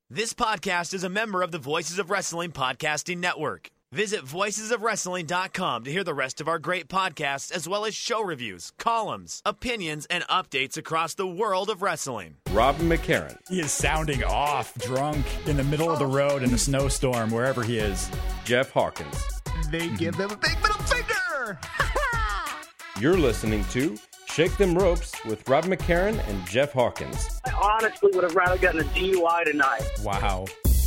This podcast is a member of the Voices of Wrestling Podcasting Network. Visit voicesofwrestling.com to hear the rest of our great podcasts, as well as show reviews, columns, opinions, and updates across the world of wrestling. Robin McCarran. He is sounding off, drunk, in the middle of the road in a snowstorm, wherever he is. Jeff Hawkins. They give him a big middle finger! You're listening to Shake Them Ropes with Robin McCarran and Jeff Hawkins. I honestly would have rather gotten a DUI tonight. Wow.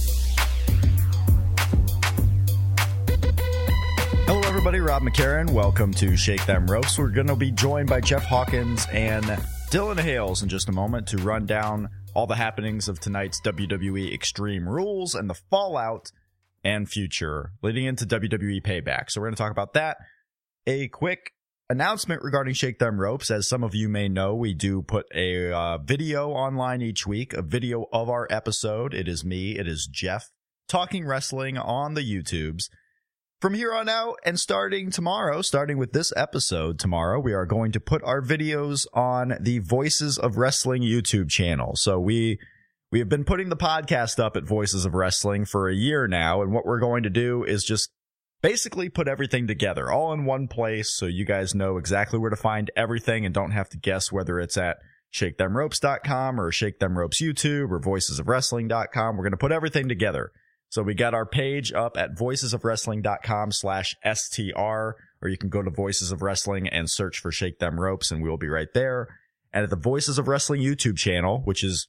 Hello, everybody. Rob McCarran. Welcome to Shake Them Ropes. We're going to be joined by Jeff Hawkins and Dylan Hales in just a moment to run down all the happenings of tonight's WWE Extreme Rules and the fallout and future leading into WWE Payback. So we're going to talk about that. A quick announcement regarding Shake Them Ropes. As some of you may know, we do put a video online each week, a video of our episode. It is me, it is Jeff, talking wrestling on the YouTubes. From here on out, and starting with this episode tomorrow, we are going to put our videos on the Voices of Wrestling YouTube channel. So we have been putting the podcast up at Voices of Wrestling for a year now, and what we're going to do is just basically put everything together all in one place so you guys know exactly where to find everything and don't have to guess whether it's at shakethemropes.com or Shake Them Ropes YouTube or voicesofwrestling.com. We're going to put everything together. So we got our page up at voicesofwrestling.com/STR, or you can go to Voices of Wrestling and search for Shake Them Ropes and we'll be right there. And at the Voices of Wrestling YouTube channel, which is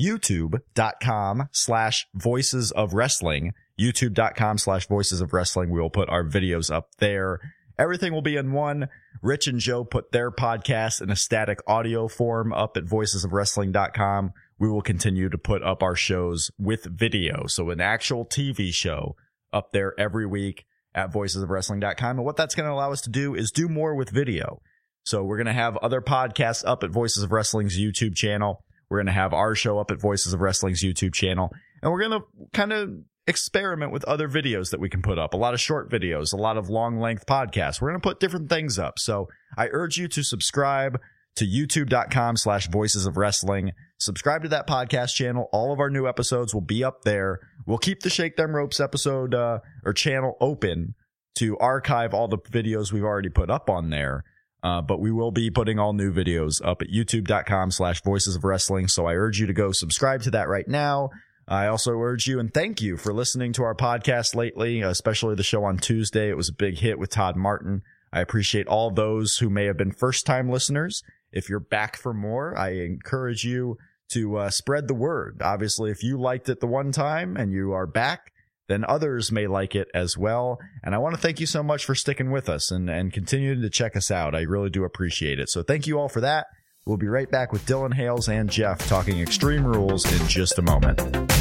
youtube.com/Voices of Wrestling, youtube.com/Voices of Wrestling. We will put our videos up there. Everything will be in one. Rich and Joe put their podcast in a static audio form up at voicesofwrestling.com. We will continue to put up our shows with video. So an actual TV show up there every week at voicesofwrestling.com. And what that's going to allow us to do is do more with video. So we're going to have other podcasts up at Voices of Wrestling's YouTube channel. We're going to have our show up at Voices of Wrestling's YouTube channel. And we're going to kind of experiment with other videos that we can put up. A lot of short videos, a lot of long-length podcasts. We're going to put different things up. So I urge you to subscribe to youtube.com/Voices of Wrestling. Subscribe to that podcast channel. All of our new episodes will be up there. We'll keep the Shake Them Ropes episode or channel open to archive all the videos we've already put up on there. But we will be putting all new videos up at youtube.com/Voices of Wrestling. So I urge you to go subscribe to that right now. I also urge you and thank you for listening to our podcast lately, especially the show on Tuesday. It was a big hit with Todd Martin. I appreciate all those who may have been first-time listeners. If you're back for more, I encourage you to spread the word. Obviously, if you liked it the one time and you are back, then others may like it as well. And I want to thank you so much for sticking with us and continuing to check us out. I really do appreciate it. So thank you all for that. We'll be right back with Dylan Hales and Jeff talking Extreme Rules in just a moment.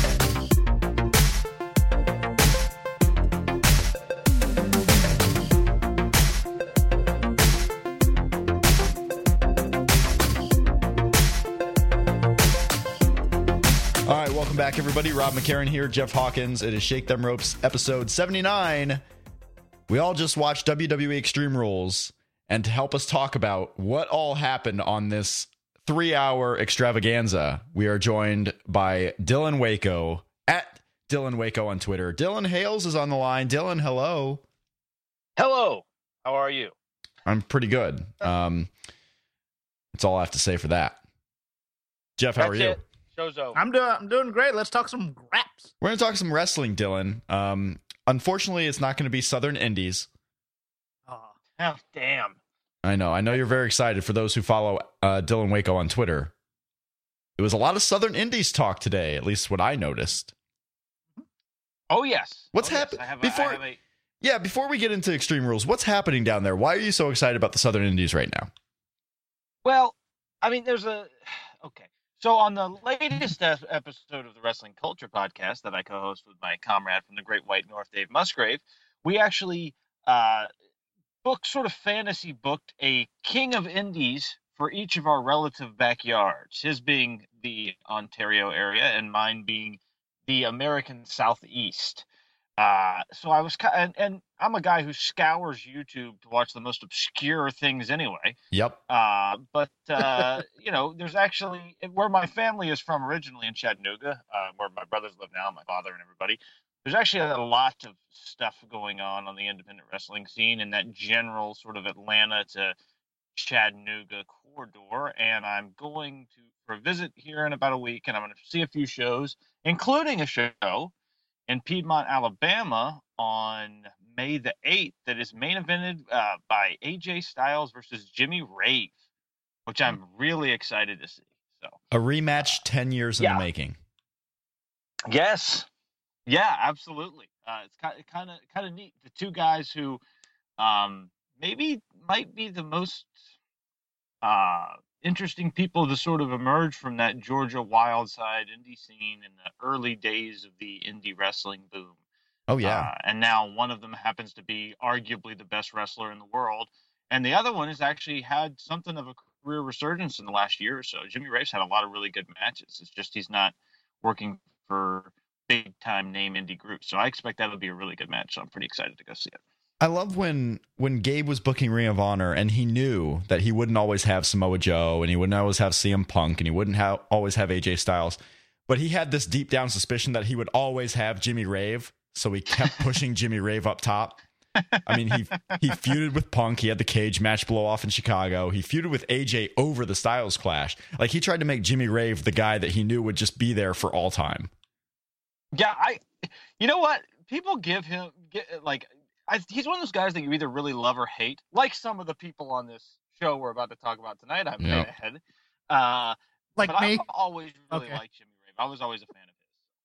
All right, welcome back, everybody. Rob McCarran here, Jeff Hawkins. It is Shake Them Ropes, episode 79. We all just watched WWE Extreme Rules. And to help us talk about what all happened on this 3-hour extravaganza, we are joined by Dylan Waco, at Dylan Waco on Twitter. Dylan Hales is on the line. Dylan, hello. Hello. How are you? I'm pretty good. That's all I have to say for that. Jeff, how are you? Show's over. I'm doing great. Let's talk some graps. We're going to talk some wrestling, Dylan. Unfortunately, it's not going to be Southern Indies. Oh, damn. I know you're very excited. For those who follow Dylan Waco on Twitter, it was a lot of Southern Indies talk today, at least what I noticed. Oh, yes. What's happening? Before we get into Extreme Rules, what's happening down there? Why are you so excited about the Southern Indies right now? Well, I mean, okay. So on the latest episode of the Wrestling Culture podcast that I co-host with my comrade from the Great White North, Dave Musgrave, we actually fantasy booked a King of Indies for each of our relative backyards, his being the Ontario area and mine being the American Southeast. So I was and I'm a guy who scours YouTube to watch the most obscure things anyway. Yep. But there's actually where my family is from originally in Chattanooga, where my brothers live now, my father and everybody. There's actually a lot of stuff going on the independent wrestling scene in that general sort of Atlanta to Chattanooga corridor, and I'm going for a visit here in about a week, and I'm going to see a few shows, including a show in Piedmont, Alabama on May the 8th that is main evented by AJ Styles versus Jimmy Rave, which I'm really excited to see. So a rematch 10 years in the making. Yes. Yeah, absolutely. It's kind of neat. The two guys who maybe might be the most interesting people to sort of emerge from that Georgia wild side indie scene in the early days of the indie wrestling boom. Oh, yeah. And now one of them happens to be arguably the best wrestler in the world. And the other one has actually had something of a career resurgence in the last year or so. Jimmy Rave's had a lot of really good matches. It's just he's not working for big-time name indie groups. So I expect that'll be a really good match. So I'm pretty excited to go see it. I love when Gabe was booking Ring of Honor and he knew that he wouldn't always have Samoa Joe and he wouldn't always have CM Punk and he wouldn't always have AJ Styles. But he had this deep down suspicion that he would always have Jimmy Rave. So he kept pushing Jimmy Rave up top. I mean, he feuded with Punk. He had the cage match blow off in Chicago. He feuded with AJ over the Styles Clash. Like, he tried to make Jimmy Rave the guy that he knew would just be there for all time. Yeah, you know what? People give him, he's one of those guys that you either really love or hate, like some of the people on this show we're about to talk about tonight. I'm ahead. Like but me? I've always really liked Jimmy Rave. I was always a fan of his.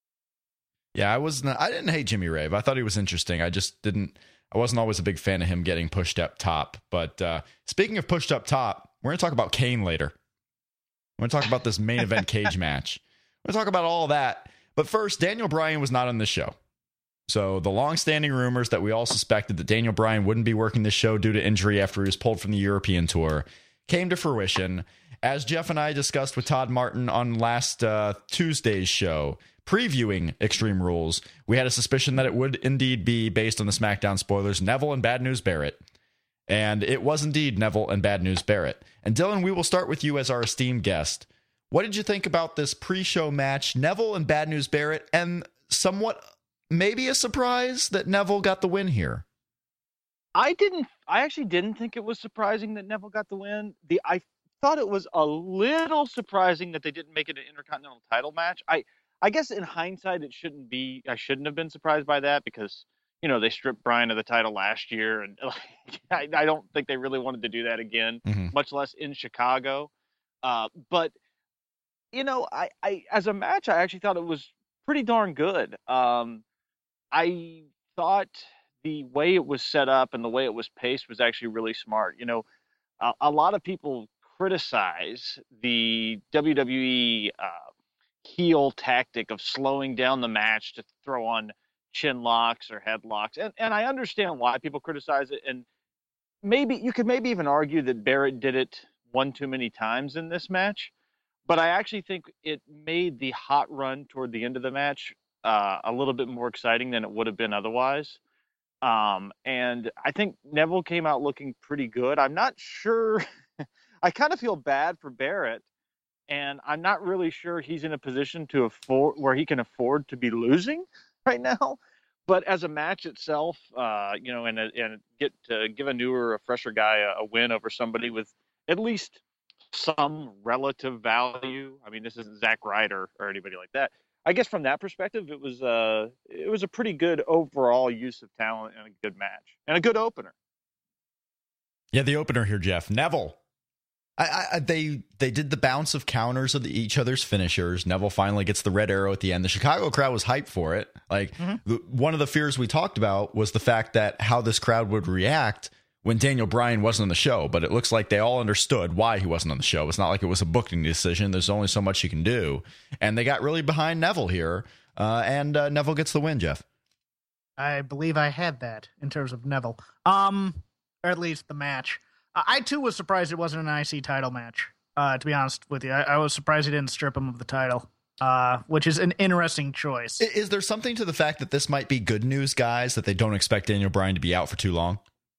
Yeah, I didn't hate Jimmy Rave. I thought he was interesting. I wasn't always a big fan of him getting pushed up top. But speaking of pushed up top, we're going to talk about Kane later. We're going to talk about this main event cage match. We're going to talk about all that. But first, Daniel Bryan was not on this show. So the long-standing rumors that we all suspected that Daniel Bryan wouldn't be working this show due to injury after he was pulled from the European tour came to fruition. As Jeff and I discussed with Todd Martin on last Tuesday's show, previewing Extreme Rules, we had a suspicion that it would indeed be, based on the SmackDown spoilers, Neville and Bad News Barrett. And it was indeed Neville and Bad News Barrett. And Dylan, we will start with you as our esteemed guest. What did you think about this pre-show match, Neville and Bad News Barrett, and somewhat maybe a surprise that Neville got the win here? I actually didn't think it was surprising that Neville got the win. I thought it was a little surprising that they didn't make it an Intercontinental title match. I guess in hindsight, I shouldn't have been surprised by that because, they stripped Bryan of the title last year. And I don't think they really wanted to do that again, much less in Chicago. But, as a match, I actually thought it was pretty darn good. I thought the way it was set up and the way it was paced was actually really smart. A lot of people criticize the WWE heel tactic of slowing down the match to throw on chin locks or headlocks. And I understand why people criticize it. And you could maybe even argue that Barrett did it one too many times in this match. But I actually think it made the hot run toward the end of the match a little bit more exciting than it would have been otherwise. And I think Neville came out looking pretty good. I'm not sure. I kind of feel bad for Barrett, and I'm not really sure he's in a position where he can afford to be losing right now. But as a match itself, and get to give a newer, a fresher guy a win over somebody with at least some relative value. I mean, this isn't Zack Ryder or anybody like that. I guess from that perspective, it was a pretty good overall use of talent and a good match and a good opener. Yeah, the opener here, Jeff. Neville. They did the bounce of counters of each other's finishers. Neville finally gets the red arrow at the end. The Chicago crowd was hyped for it. One of the fears we talked about was the fact that how this crowd would react when Daniel Bryan wasn't on the show. But it looks like they all understood why he wasn't on the show. It's not like it was a booking decision. There's only so much you can do. And they got really behind Neville here. And Neville gets the win, Jeff. I believe I had that in terms of Neville. Or at least the match. I, too, was surprised it wasn't an IC title match, to be honest with you. I was surprised he didn't strip him of the title. which is an interesting choice. Is there something to the fact that this might be good news, guys, that they don't expect Daniel Bryan to be out for too long?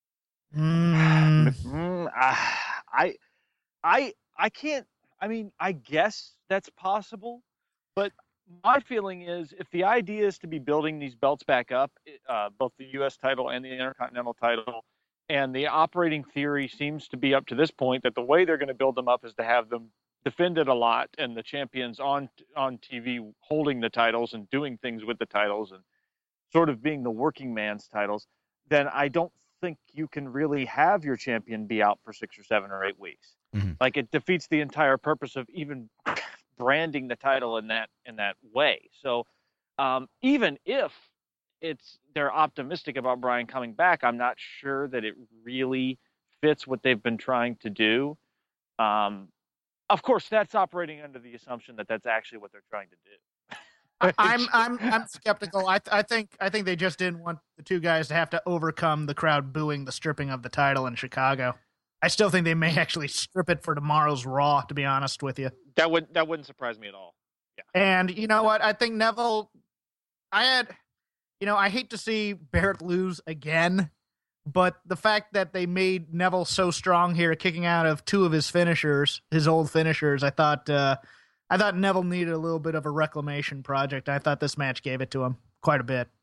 I can't. I mean, I guess that's possible, but my feeling is if the idea is to be building these belts back up, both the U.S. title and the Intercontinental title, and the operating theory seems to be up to this point that the way they're going to build them up is to have them defended a lot and the champions on TV holding the titles and doing things with the titles and sort of being the working man's titles, then I don't think you can really have your champion be out for 6 or 7 or 8 weeks. Mm-hmm. Like, it defeats the entire purpose of even branding the title in that way. So even if they're optimistic about Bryan coming back, I'm not sure that it really fits what they've been trying to do. Of course, that's operating under the assumption that that's actually what they're trying to do. I'm skeptical. I think they just didn't want the two guys to have to overcome the crowd booing the stripping of the title in Chicago. I still think they may actually strip it for tomorrow's Raw, to be honest with you. That wouldn't surprise me at all. Yeah. And you know what? I think Neville, I hate to see Barrett lose again, but the fact that they made Neville so strong here, kicking out of 2 of his finishers, his old finishers, I thought Neville needed a little bit of a reclamation project. I thought this match gave it to him quite a bit.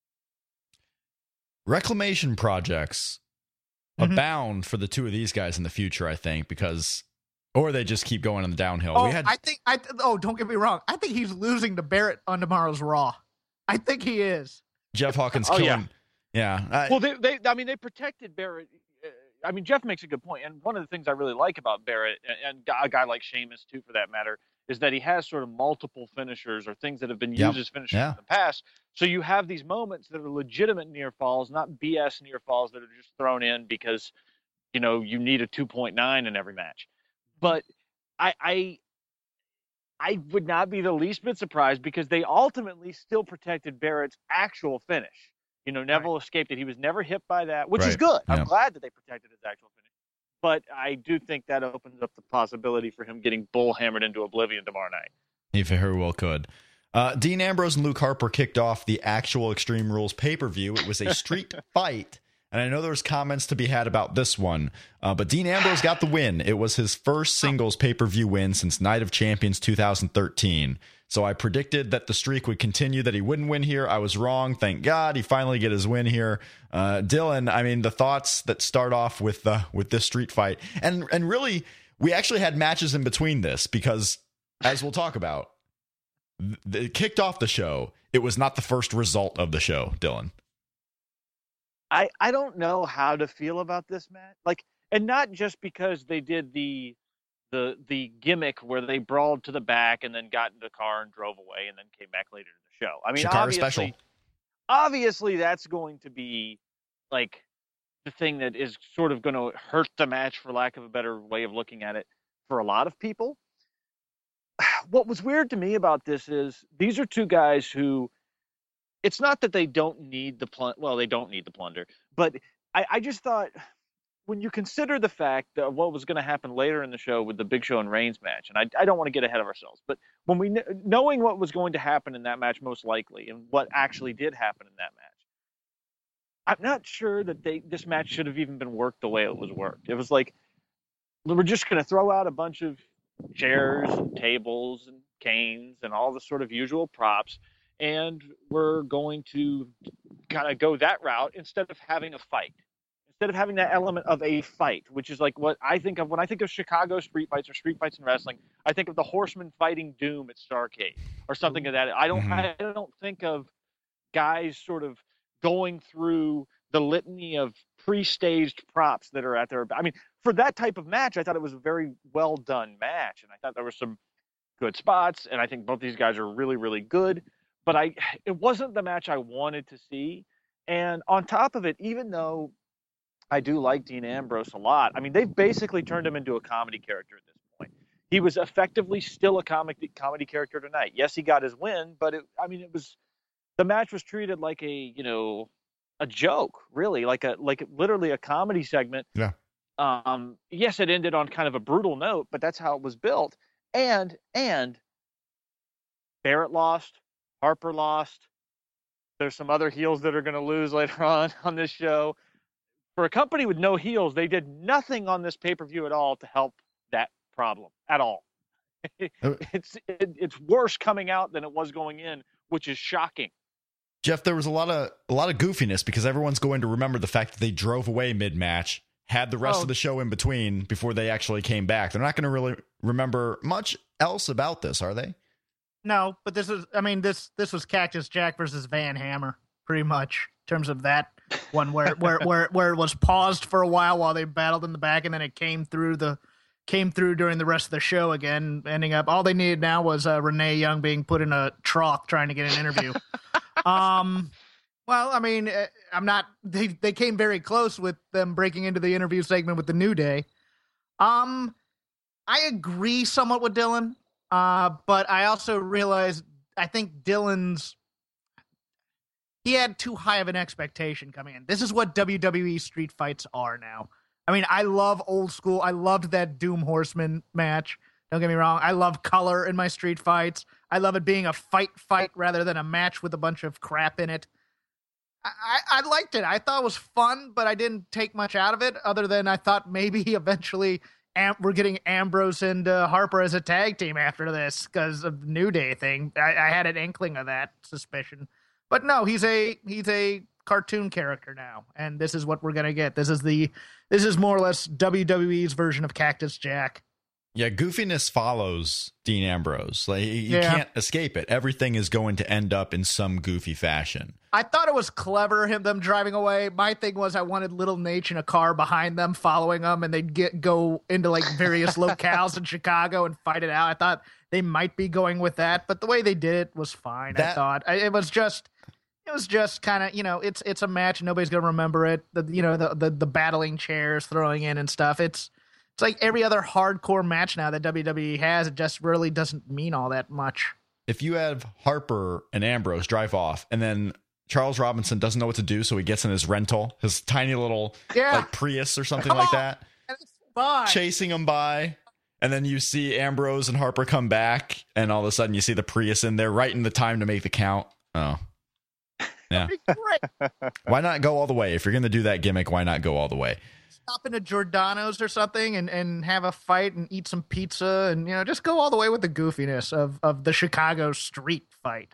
Reclamation projects abound for the 2 of these guys in the future, I think, or they just keep going on the downhill. Don't get me wrong. I think he's losing to Barrett on tomorrow's Raw. I think he is. Jeff Hawkins killing. Yeah. Well, they protected Barrett. I mean, Jeff makes a good point. And one of the things I really like about Barrett, and a guy like Sheamus, too, for that matter, is that he has sort of multiple finishers or things that have been used as finishers in the past. So you have these moments that are legitimate near falls, not BS near falls that are just thrown in because, you need a 2.9 in every match. But I would not be the least bit surprised because they ultimately still protected Barrett's actual finish. Neville escaped it. He was never hit by that, which is good. I'm glad that they protected his actual finish. But I do think that opens up the possibility for him getting bullhammered into oblivion tomorrow night. He very well could. Dean Ambrose and Luke Harper kicked off the actual Extreme Rules pay-per-view. It was a street fight. And I know there was comments to be had about this one, but Dean Ambrose got the win. It was his first singles pay-per-view win since Night of Champions 2013. So I predicted that the streak would continue, that he wouldn't win here. I was wrong. Thank God he finally get his win here. Dylan, I mean, the thoughts that start off with this street fight. And really, we actually had matches in between this because, as we'll talk about, it kicked off the show. It was not the first result of the show, Dylan. I don't know how to feel about this match. And not just because they did the gimmick where they brawled to the back and then got in the car and drove away and then came back later to the show. I mean, obviously that's going to be like the thing that is sort of going to hurt the match, for lack of a better way of looking at it, for a lot of people. What was weird to me about this is these are 2 guys who, it's not that they don't need the they don't need the plunder, but I just thought, when you consider the fact that what was going to happen later in the show with the Big Show and Reigns match, and I don't want to get ahead of ourselves, but when knowing what was going to happen in that match most likely and what actually did happen in that match, I'm not sure that this match should have even been worked the way it was worked. It was like, we're just going to throw out a bunch of chairs and tables and canes and all the sort of usual props, and we're going to kind of go that route instead of having a fight. Instead of having that element of a fight, which is like what I think of when I think of Chicago street fights or street fights in wrestling. I think of the Horsemen fighting Doom at Starrcade or something of that. I don't think of guys sort of going through the litany of pre-staged props that are at their. I mean, for that type of match, I thought it was a very well done match, and I thought there were some good spots, and I think both these guys are really, really good. But it wasn't the match I wanted to see, and on top of it, even though I do like Dean Ambrose a lot. I mean, they've basically turned him into a comedy character at this point. He was effectively still a comedy character tonight. Yes, he got his win, but the match was treated like a joke, really, like literally a comedy segment. Yeah. Yes, it ended on kind of a brutal note, but that's how it was built. And Barrett lost. Harper lost. There's some other heels that are going to lose later on this show. For a company with no heels, they did nothing on this pay-per-view at all to help that problem at all. It's worse coming out than it was going in, which is shocking. Jeff, there was a lot of goofiness because everyone's going to remember the fact that they drove away mid-match, had the rest of the show in between before they actually came back. They're not going to really remember much else about this, are they? No, but this was Cactus Jack versus Van Hammer, pretty much, in terms of that one where it was paused for a while they battled in the back, and then it came through during the rest of the show again, ending up all they needed now was Renee Young being put in a trough trying to get an interview. Well, I mean, they came very close with them breaking into the interview segment with the New Day. I agree somewhat with Dylan, but I also realized I think he had too high of an expectation coming in. This is what WWE street fights are now. I mean, I love old school. I loved that Doom Horseman match. Don't get me wrong. I love color in my street fights. I love it being a fight rather than a match with a bunch of crap in it. I liked it. I thought it was fun, but I didn't take much out of it other than I thought maybe eventually we're getting Ambrose and Harper as a tag team after this because of the New Day thing. I had an inkling of that suspicion. But no, he's a cartoon character now, and this is what we're gonna get. This is more or less WWE's version of Cactus Jack. Yeah, goofiness follows Dean Ambrose. Like you can't escape it. Everything is going to end up in some goofy fashion. I thought it was clever them driving away. My thing was I wanted Little Nate in a car behind them, following them, and they'd go into like various locales in Chicago and fight it out. I thought they might be going with that, but the way they did it was fine. I thought it was just kind of, it's a match. Nobody's going to remember it. The battling chairs throwing in and stuff. It's like every other hardcore match now that WWE has. It just really doesn't mean all that much. If you have Harper and Ambrose drive off and then Charles Robinson doesn't know what to do, so he gets in his rental, his tiny little like Prius or something like that, chasing him by. And then you see Ambrose and Harper come back, and all of a sudden you see the Prius in there right in the time to make the count. Oh. Yeah. Why not go all the way? If you're going to do that gimmick, why not go all the way? Stop into Giordano's or something and have a fight and eat some pizza and, just go all the way with the goofiness of the Chicago street fight.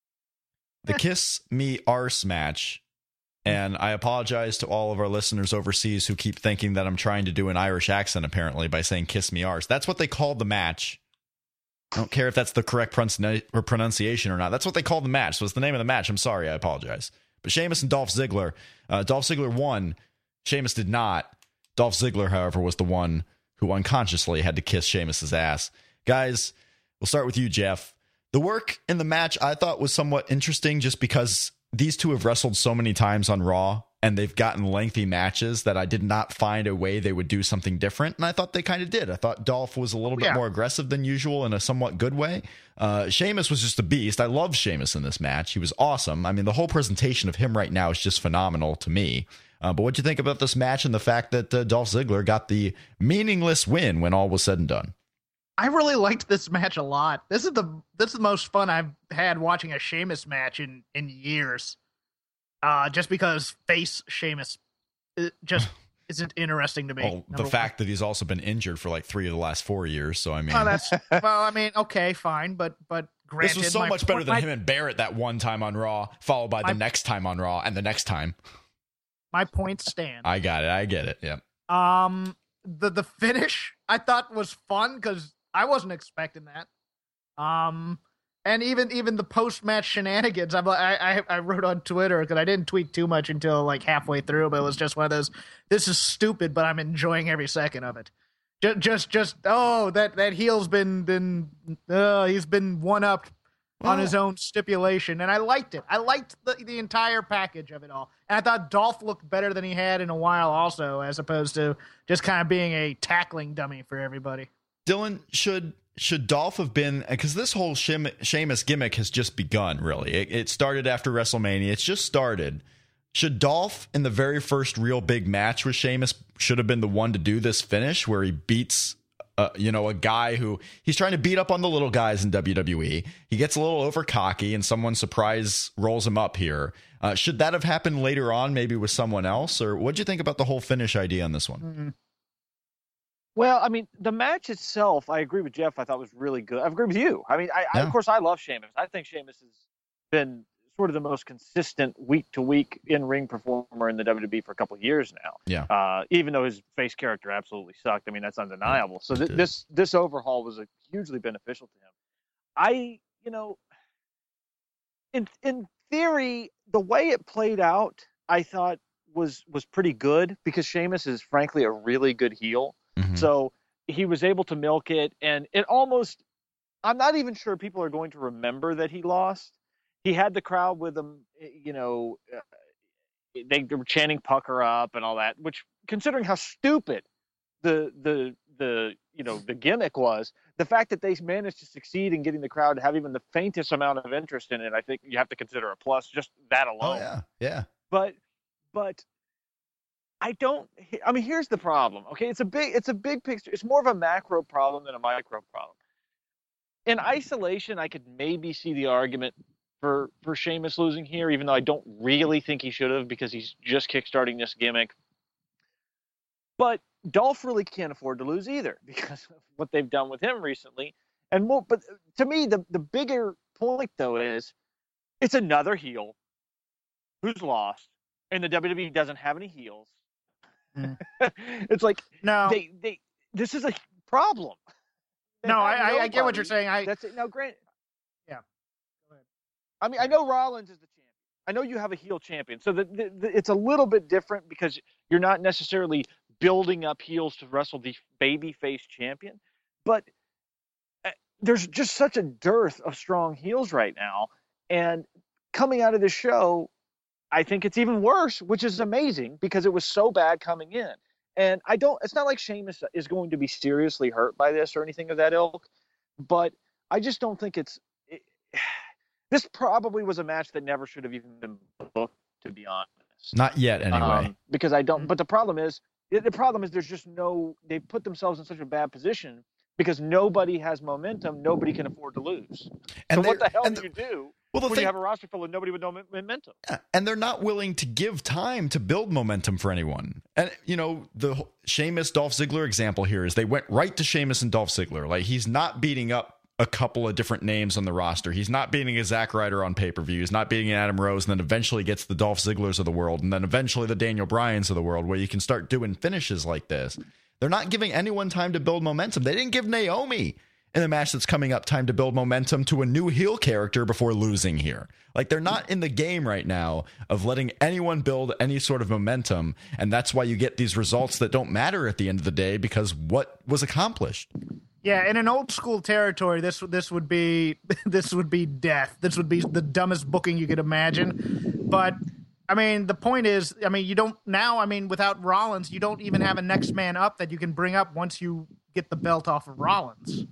The Kiss Me Arse match, and I apologize to all of our listeners overseas who keep thinking that I'm trying to do an Irish accent, apparently, by saying Kiss Me Arse. That's what they called the match. I don't care if that's the correct pronunciation or not. That's what they call the match. So it's the name of the match. I'm sorry. I apologize. But Sheamus and Dolph Ziggler. Dolph Ziggler won. Sheamus did not. Dolph Ziggler, however, was the one who unconsciously had to kiss Sheamus's ass. Guys, we'll start with you, Jeff. The work in the match I thought was somewhat interesting just because these two have wrestled so many times on Raw, and they've gotten lengthy matches that I did not find a way they would do something different, and I thought they kind of did. I thought Dolph was a little bit more aggressive than usual in a somewhat good way. Sheamus was just a beast. I love Sheamus in this match. He was awesome. I mean, the whole presentation of him right now is just phenomenal to me. But what'd you think about this match and the fact that Dolph Ziggler got the meaningless win when all was said and done? I really liked this match a lot. This is the most fun I've had watching a Sheamus match in years. Just because face Sheamus just isn't interesting to me. Well, the fact that he's also been injured for like 3 of the last 4 years. So, I mean, okay, fine. But granted, this was so much better than him and Barrett that one time on Raw, followed by the next time on Raw and the next time. My point stands. I got it. I get it. Yep. The finish I thought was fun because I wasn't expecting that. And even the post-match shenanigans, I wrote on Twitter because I didn't tweet too much until like halfway through, but it was just one of those, this is stupid, but I'm enjoying every second of it. That heel's he's been one-upped on his own stipulation, and I liked it. I liked the entire package of it all. And I thought Dolph looked better than he had in a while also, as opposed to just kind of being a tackling dummy for everybody. Dylan, should Dolph have been, because this whole Sheamus gimmick has just begun, really. It started after WrestleMania. It's just started. Should Dolph, in the very first real big match with Sheamus, should have been the one to do this finish where he beats a guy who he's trying to beat up on the little guys in WWE. He gets a little over cocky and someone surprise rolls him up here. Should that have happened later on, maybe with someone else? Or what'd you think about the whole finish idea on this one? Mm-hmm. Well, I mean, the match itself, I agree with Jeff. I thought was really good. I agree with you. I mean, of course, I love Sheamus. I think Sheamus has been sort of the most consistent week-to-week in-ring performer in the WWE for a couple of years now. Yeah. Even though his face character absolutely sucked. I mean, that's undeniable. So this overhaul was hugely beneficial to him. In theory, the way it played out, I thought was pretty good because Sheamus is frankly a really good heel. Mm-hmm. So he was able to milk it, and it almost, I'm not even sure people are going to remember that he lost. He had the crowd with him, they were chanting "Pucker up" and all that, which, considering how stupid the gimmick was, the fact that they managed to succeed in getting the crowd to have even the faintest amount of interest in it, I think you have to consider a plus, just that alone. Oh yeah. But here's the problem. Okay, it's a big picture. It's more of a macro problem than a micro problem. In isolation, I could maybe see the argument for Sheamus losing here, even though I don't really think he should have because he's just kickstarting this gimmick. But Dolph really can't afford to lose either because of what they've done with him recently. And more, but to me, the bigger point though is it's another heel who's lost, and the WWE doesn't have any heels. Mm. It's like no, this is a problem. No, I get what you're saying. That's it. Now, Grant. Yeah. Go ahead. I mean, I know Rollins is the champion. I know you have a heel champion, so it's a little bit different because you're not necessarily building up heels to wrestle the babyface champion, but there's just such a dearth of strong heels right now, and coming out of the show, I think it's even worse, which is amazing because it was so bad coming in. And it's not like Sheamus is going to be seriously hurt by this or anything of that ilk, but I just don't think this probably was a match that never should have even been booked, to be honest. Not yet, anyway. Because but the problem is there's just they put themselves in such a bad position because nobody has momentum, nobody can afford to lose. So what the hell do you do when you have a roster full of nobody with no momentum? Yeah, and they're not willing to give time to build momentum for anyone. And, the Sheamus Dolph Ziggler example here is they went right to Sheamus and Dolph Ziggler. Like, he's not beating up a couple of different names on the roster. He's not beating a Zack Ryder on pay-per-view. He's not beating an Adam Rose, and then eventually gets the Dolph Zigglers of the world, and then eventually the Daniel Bryans of the world, where you can start doing finishes like this. They're not giving anyone time to build momentum. They didn't give Naomi in the match that's coming up time to build momentum to a new heel character before losing here. Like, they're not in the game right now of letting anyone build any sort of momentum, and that's why you get these results that don't matter at the end of the day because what was accomplished. Yeah, in an old school territory, this would be death. This would be the dumbest booking you could imagine. But I mean, the point is, you don't now. Without Rollins, you don't even have a next man up that you can bring up once you get the belt off of Rollins.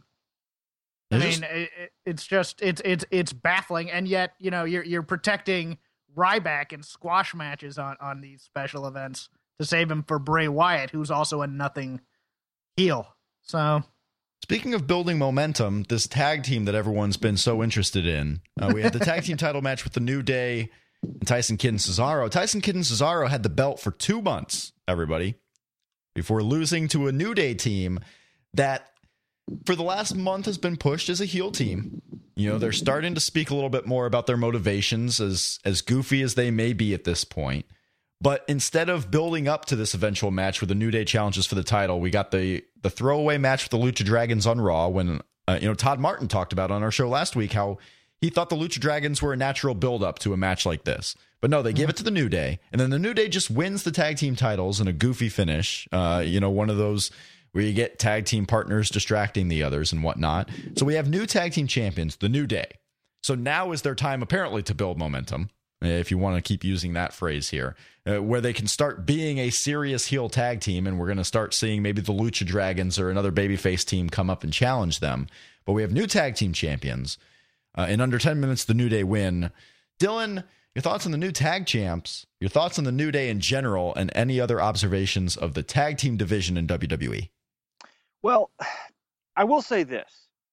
It's baffling, and yet you're protecting Ryback in squash matches on these special events to save him for Bray Wyatt, who's also a nothing heel. So. Speaking of building momentum, this tag team that everyone's been so interested in, we had the tag team title match with the New Day and Tyson Kidd and Cesaro. Tyson Kidd and Cesaro had the belt for 2 months, everybody, before losing to a New Day team that for the last month has been pushed as a heel team. They're starting to speak a little bit more about their motivations, as goofy as they may be at this point. But instead of building up to this eventual match where the New Day challenges for the title, we got the throwaway match with the Lucha Dragons on Raw when, Todd Martin talked about on our show last week how he thought the Lucha Dragons were a natural build-up to a match like this. But no, they give it to the New Day, and then the New Day just wins the tag team titles in a goofy finish. One of those where you get tag team partners distracting the others and whatnot. So we have new tag team champions, the New Day. So now is their time, apparently, to build momentum, if you want to keep using that phrase here, where they can start being a serious heel tag team, and we're going to start seeing maybe the Lucha Dragons or another babyface team come up and challenge them. But we have new tag team champions. In under 10 minutes, the New Day win. Dylan, your thoughts on the new tag champs, your thoughts on the New Day in general, and any other observations of the tag team division in WWE? Well, I will say this.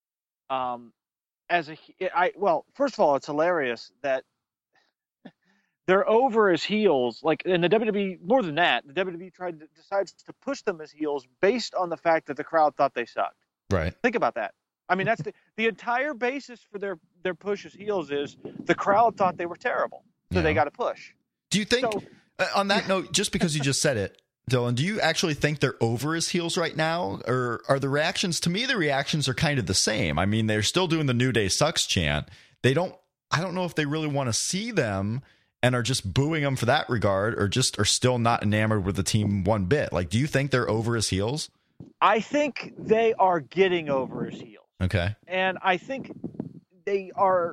First of all, it's hilarious that they're over as heels. Like in the WWE, more than that, the WWE decides to push them as heels based on the fact that the crowd thought they sucked. Right. Think about that. I mean, that's the entire basis for their push as heels is the crowd thought they were terrible, so they got to push. Do you think, on that note, just because you just said it, Dylan, do you actually think they're over as heels right now? Or are the reactions, to me, the reactions are kind of the same. I mean, they're still doing the New Day sucks chant. I don't know if they really want to see them and are just booing them for that regard, or just are still not enamored with the team one bit. Like, do you think they're over as heels? I think they are getting over as heels. Okay. And I think they are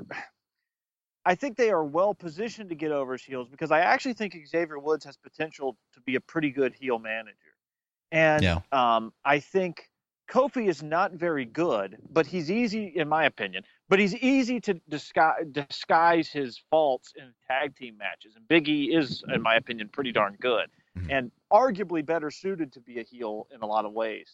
well positioned to get over as heels, because I actually think Xavier Woods has potential to be a pretty good heel manager. And I think Kofi is not very good, but he's easy, in my opinion, he's easy to disguise his faults in tag team matches. And Big E is, in my opinion, pretty darn good, and arguably better suited to be a heel in a lot of ways.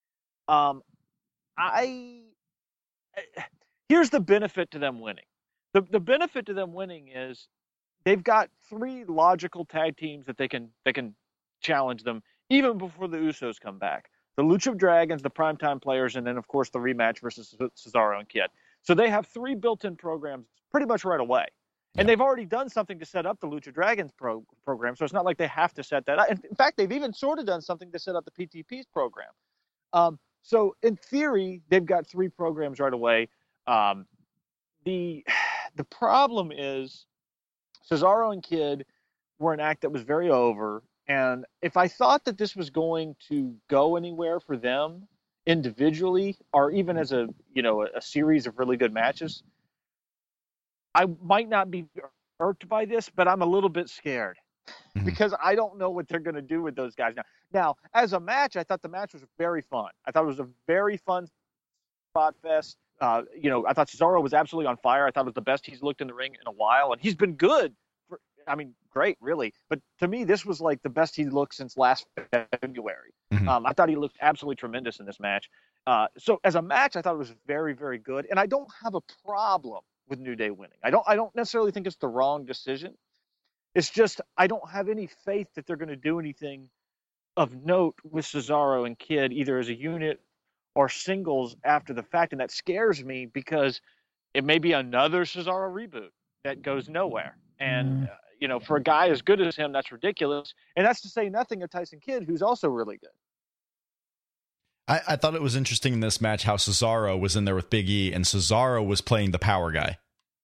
Here's the benefit to them winning. The benefit to them winning is they've got 3 logical tag teams that they can challenge them even before the Usos come back. The Lucha Dragons, the Primetime Players, and then, of course, the rematch versus Cesaro and Kid. So they have 3 built-in programs pretty much right away. And they've already done something to set up the Lucha Dragons program, so it's not like they have to set that up. In fact, they've even sort of done something to set up the PTP's program. So in theory, they've got 3 programs right away. The problem is Cesaro and Kid were an act that was very over. And if I thought that this was going to go anywhere for them individually, or even as a series of really good matches, I might not be irked by this, but I'm a little bit scared because I don't know what they're going to do with those guys now. Now, as a match, I thought the match was very fun. I thought it was a very fun spot fest. I thought Cesaro was absolutely on fire. I thought it was the best he's looked in the ring in a while, and he's been good. Great, really. But to me, this was like the best he looked since last February. I thought he looked absolutely tremendous in this match. So as a match, I thought it was very, very good. And I don't have a problem with New Day winning. I don't necessarily think it's the wrong decision. It's just I don't have any faith that they're going to do anything of note with Cesaro and Kid, either as a unit or singles after the fact. And that scares me because it may be another Cesaro reboot that goes nowhere. And, for a guy as good as him, that's ridiculous. And that's to say nothing of Tyson Kidd, who's also really good. I thought it was interesting in this match how Cesaro was in there with Big E, and Cesaro was playing the power guy.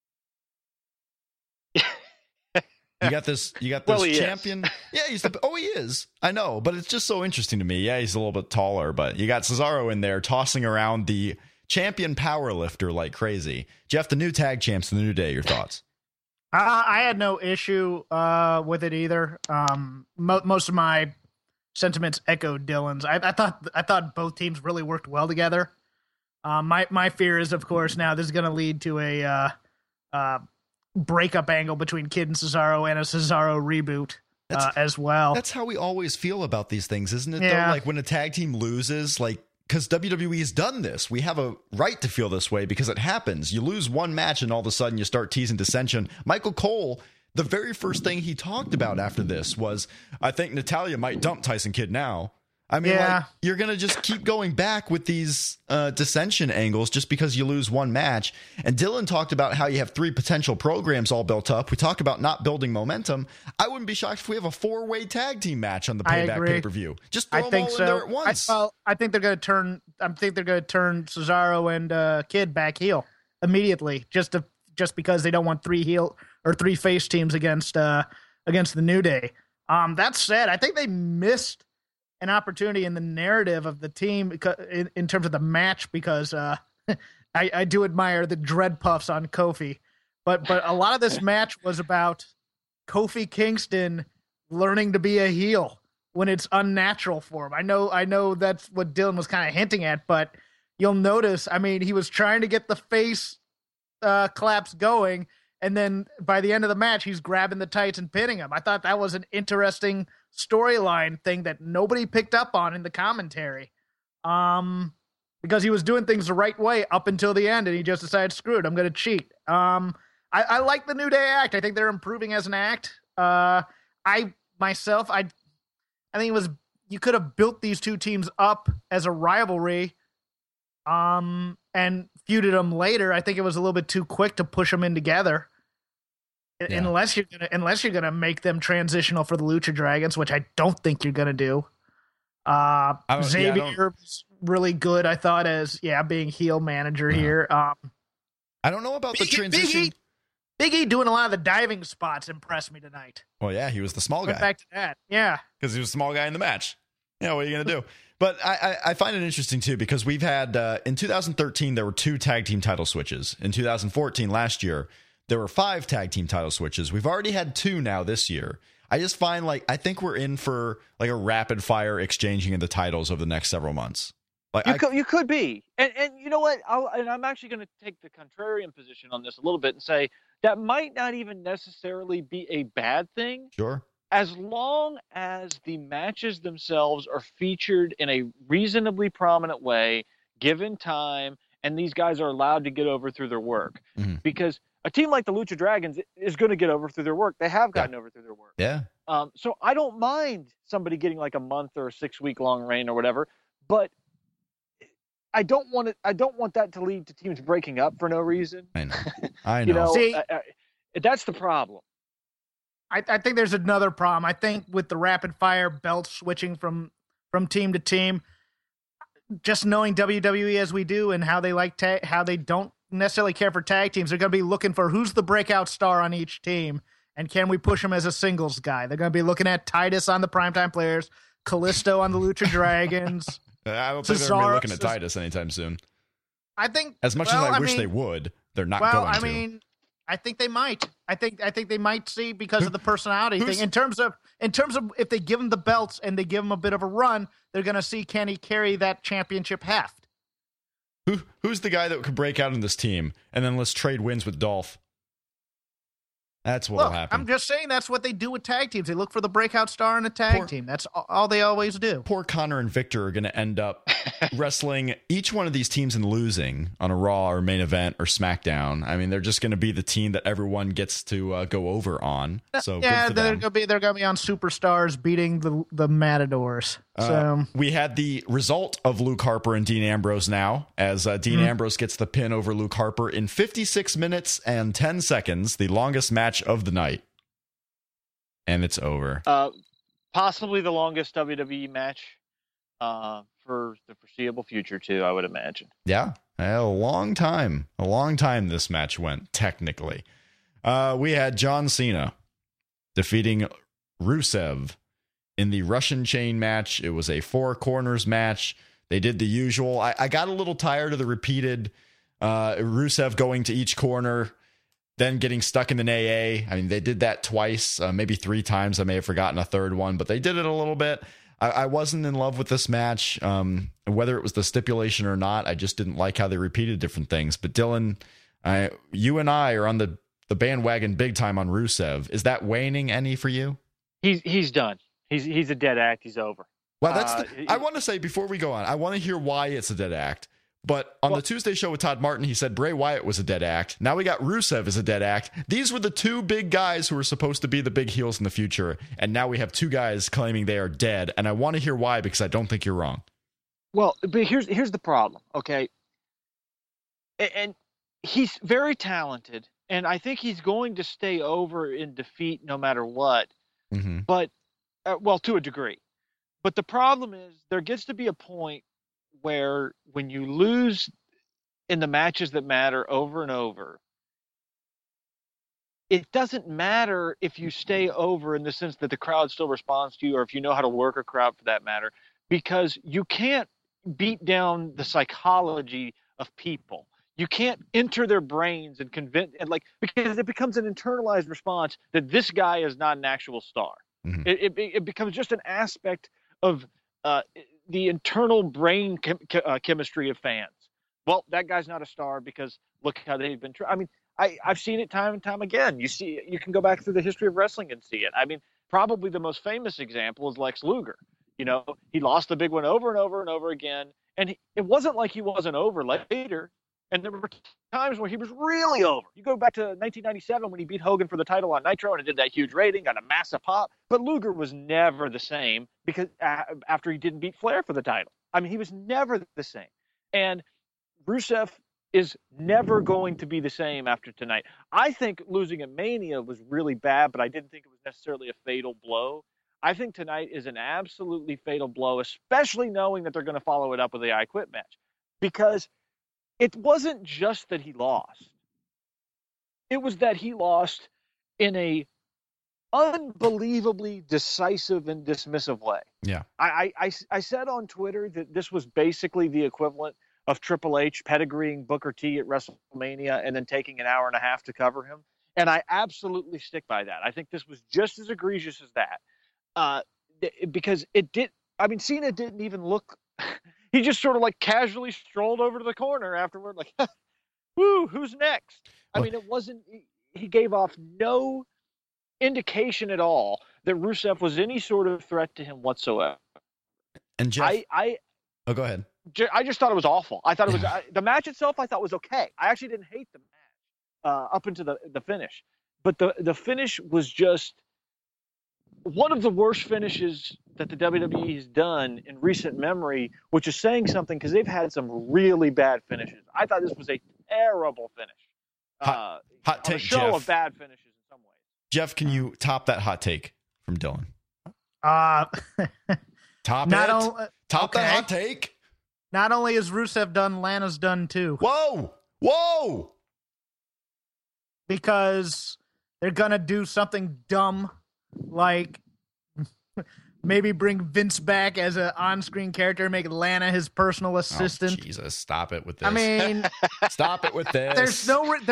You got this champion. Yeah, he is. I know, but it's just so interesting to me. Yeah, he's a little bit taller, but you got Cesaro in there tossing around the champion power lifter like crazy. Jeff, the new tag champs in the New Day, your thoughts? I had no issue with it either. Most of my sentiments echoed Dylan's. I thought both teams really worked well together. My fear is, of course, now this is going to lead to a breakup angle between Kid and Cesaro, and a Cesaro reboot as well. That's how we always feel about these things, isn't it? Yeah. Though? Like when a tag team loses, because WWE has done this. We have a right to feel this way because it happens. You lose one match and all of a sudden you start teasing dissension. Michael Cole, the very first thing he talked about after this was, I think Natalya might dump Tyson Kidd now. I mean, you're going to just keep going back with these dissension angles just because you lose one match. And Dylan talked about how you have 3 potential programs all built up. We talked about not building momentum. I wouldn't be shocked if we have a 4-way tag team match on the Payback pay-per-view. Just throw them all in there at once. I think they're going to turn. I think they're going to turn Cesaro and Kid back heel immediately, just because they don't want 3 heel or 3 face teams against the New Day. That said, I think they missed an opportunity in the narrative of the team in terms of the match, because I do admire the dread puffs on Kofi, but a lot of this match was about Kofi Kingston learning to be a heel when it's unnatural for him. I know that's what Dylan was kind of hinting at, but you'll notice, I mean, he was trying to get the face claps going, and then by the end of the match, he's grabbing the tights and pinning him. I thought that was an interesting storyline thing that nobody picked up on in the commentary. Because because he was doing things the right way up until the end, and he just decided, screw it, I'm going to cheat. I like the New Day act. I think they're improving as an act. I think it was, you could have built these two teams up as a rivalry, and feuded them later. I think it was a little bit too quick to push them in together. Yeah. Unless you're gonna make them transitional for the Lucha Dragons, which I don't think you're gonna do. Xavier was really good, I thought, as being heel manager here. I don't know about the transition. Big E doing a lot of the diving spots impressed me tonight. Well, yeah, he was the small guy. Went back to that, yeah, because he was the small guy in the match. Yeah, what are you gonna do? But I find it interesting too, because we've had in 2013 there were 2 tag team title switches. In 2014, last year, there were 5 tag team title switches. We've already had 2 now this year. I just find I think we're in for like a rapid fire exchanging of the titles over the next several months. You could be, and you know what? I'm actually going to take the contrarian position on this a little bit and say that might not even necessarily be a bad thing. Sure. As long as the matches themselves are featured in a reasonably prominent way, given time, and these guys are allowed to get over through their work. Mm-hmm. Because a team like the Lucha Dragons is going to get over through their work. They have gotten over through their work. Yeah. So I don't mind somebody getting like a month or a 6-week long reign or whatever, but I don't want that to lead to teams breaking up for no reason. I know. See, that's the problem. I think there's another problem. I think with the rapid fire belt switching from team to team, just knowing WWE as we do and how they how they don't necessarily care for tag teams, they're going to be looking for who's the breakout star on each team, and can we push him as a singles guy? They're going to be looking at Titus on the Primetime Players, Kalisto on the Lucha Dragons. I don't think they're going to be looking at Titus anytime soon. I think, as much as I wish they would, they're not going to. I think they might. I think they might see, because of the personality thing. In terms of if they give him the belts and they give him a bit of a run, they're going to see, can he carry that championship heft? Who's the guy that could break out in this team, and then let's trade wins with Dolph? That's what'll happen. I'm just saying that's what they do with tag teams. They look for the breakout star in a tag team. That's all they always do. Poor Connor and Victor are going to end up wrestling each one of these teams and losing on a Raw or Main Event or SmackDown. I mean, they're just going to be the team that everyone gets to go over on. So yeah, they're going to be on Superstars beating the Matadors. So we had the result of Luke Harper and Dean Ambrose now, as Dean Ambrose gets the pin over Luke Harper in 56 minutes and 10 seconds, the longest match of the night. And it's over. Possibly the longest WWE match for the foreseeable future, too, I would imagine. Yeah, a long time this match went, technically. We had John Cena defeating Rusev in the Russian chain match. It was a 4 corners match. They did the usual. I got a little tired of the repeated Rusev going to each corner, then getting stuck in an AA. I mean, they did that twice, maybe 3 times. I may have forgotten a third one, but they did it a little bit. I wasn't in love with this match, whether it was the stipulation or not. I just didn't like how they repeated different things. But Dylan, you and I are on the bandwagon big time on Rusev. Is that waning any for you? He's done. He's a dead act. He's over. Well, I want to say, before we go on, I want to hear why it's a dead act. But on the Tuesday show with Todd Martin, he said Bray Wyatt was a dead act. Now we got Rusev as a dead act. These were the 2 big guys who were supposed to be the big heels in the future. And now we have 2 guys claiming they are dead. And I want to hear why, because I don't think you're wrong. Well, but here's the problem, okay? And he's very talented, and I think he's going to stay over in defeat no matter what. Mm-hmm. But, to a degree. But the problem is there gets to be a point where when you lose in the matches that matter over and over, it doesn't matter if you stay over in the sense that the crowd still responds to you, or if you know how to work a crowd for that matter, because you can't beat down the psychology of people. You can't enter their brains and convince, because it becomes an internalized response that this guy is not an actual star. Mm-hmm. It becomes just an aspect of the internal brain chemistry of fans. Well, that guy's not a star because look how they've been. I mean, I've seen it time and time again. You can go back through the history of wrestling and see it. I mean, probably the most famous example is Lex Luger. You know, he lost the big one over and over and over again, And it wasn't like he wasn't over later. And there were times where he was really over. You go back to 1997 when he beat Hogan for the title on Nitro and it did that huge rating, got a massive pop. But Luger was never the same because after he didn't beat Flair for the title. I mean, he was never the same. And Rusev is never going to be the same after tonight. I think losing at Mania was really bad, but I didn't think it was necessarily a fatal blow. I think tonight is an absolutely fatal blow, especially knowing that they're going to follow it up with the I Quit match. Because it wasn't just that he lost. It was that he lost in a unbelievably decisive and dismissive way. Yeah. I said on Twitter that this was basically the equivalent of Triple H pedigreeing Booker T at WrestleMania and then taking an hour and a half to cover him. And I absolutely stick by that. I think this was just as egregious as that. Because it did, I mean, Cena didn't even look, he just sort of like casually strolled over to the corner afterward, like, woo, who's next? I mean, it wasn't, he gave off no indication at all that Rusev was any sort of threat to him whatsoever. And Jeff, oh, go ahead. I just thought it was awful. I thought it was, the match itself, I thought was okay. I actually didn't hate the match up into the finish. But the finish was just one of the worst finishes that the WWE has done in recent memory, which is saying something because they've had some really bad finishes. I thought this was a terrible finish. Hot take, a show Jeff. of bad finishes in some ways. Jeff, can you top that hot take from Dylan? Top not top okay. that hot take. Not only is Rusev done, Lana's done too. Whoa! Because they're gonna do something dumb, like maybe bring Vince back as an on-screen character, make Lana his personal assistant. Oh, Jesus, stop it with this. I mean, stop it with this. there's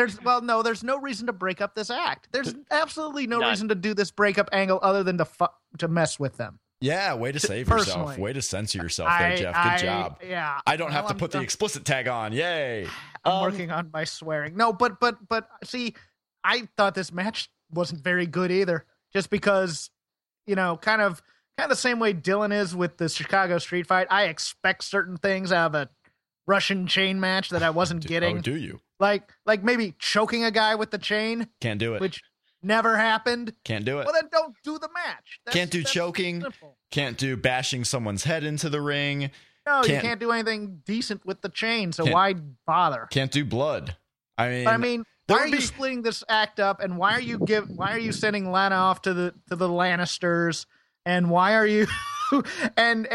no reason to break up this act. There's absolutely no reason to do this breakup angle other than to mess with them. Yeah, way to save Personally. yourself. Way to censor yourself there, Jeff. Good job. Yeah. I don't have to put the explicit tag on. Yay. I'm working on my swearing. No, but see, I thought this match wasn't very good either. Just because, kind of the same way Dylan is with the Chicago Street Fight. I expect certain things out of a Russian chain match that I wasn't getting. Oh, do you? Like maybe choking a guy with the chain. Can't do it. Which never happened. Can't do it. Well, then don't do the match. Can't do choking. Simple. Can't do bashing someone's head into the ring. No, you can't do anything decent with the chain, so why bother? Can't do blood. Why are you splitting this act up, and why are you sending Lana off to the Lannisters, and why are you and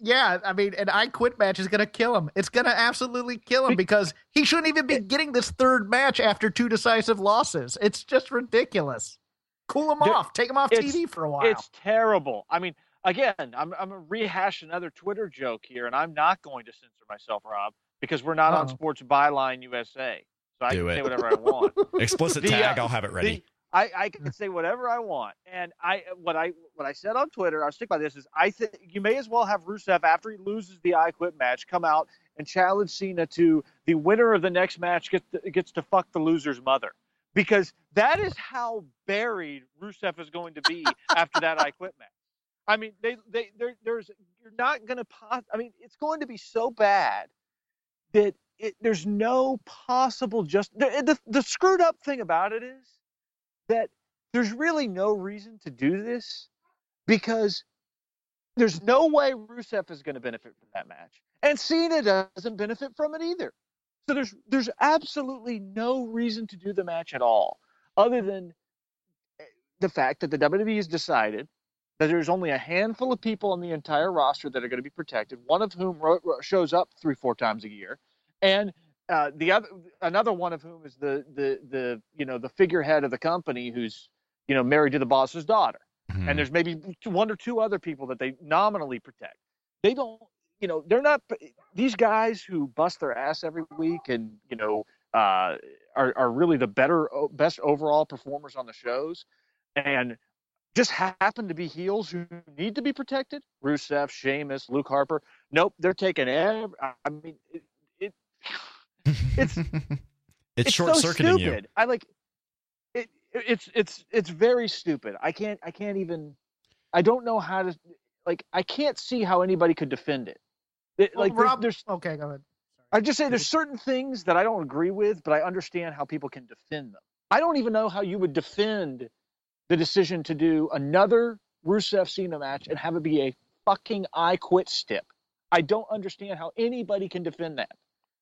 an I Quit match is gonna kill him. It's gonna absolutely kill him because he shouldn't even be getting this third match after 2 decisive losses. It's just ridiculous. Cool him off. Take him off TV for a while. It's terrible. I mean, again, I'm gonna rehash another Twitter joke here, and I'm not going to censor myself, Rob, because we're not on Sports Byline USA. So I can say whatever I want. Explicit tag, I'll have it ready. I can say whatever I want. And what I said on Twitter, I'll stick by this, is I think you may as well have Rusev, after he loses the I Quit match, come out and challenge Cena to the winner of the next match gets to fuck the loser's mother. Because that is how buried Rusev is going to be after that I Quit match. I mean, you're not going to it's going to be so bad that there's no possible the screwed up thing about it is that there's really no reason to do this because there's no way Rusev is going to benefit from that match, and Cena doesn't benefit from it either. So there's absolutely no reason to do the match at all, other than the fact that the WWE has decided that there's only a handful of people on the entire roster that are going to be protected, one of whom shows up 3-4 times a year, and another one of whom is the figurehead of the company who's married to the boss's daughter. Mm-hmm. And there's maybe 1 or 2 other people that they nominally protect. They don't, they're not these guys who bust their ass every week and are really the best overall performers on the shows, and just happen to be heels who need to be protected. Rusev, Sheamus, Luke Harper. Nope, they're taking it's short-circuiting so stupid. You. It's very stupid. I can't even. I don't know how to. I can't see how anybody could defend it Rob, there's okay, go ahead. I just say there's certain things that I don't agree with, but I understand how people can defend them. I don't even know how you would defend the decision to do another Rusev Cena match and have it be a fucking I quit stip. I don't understand how anybody can defend that.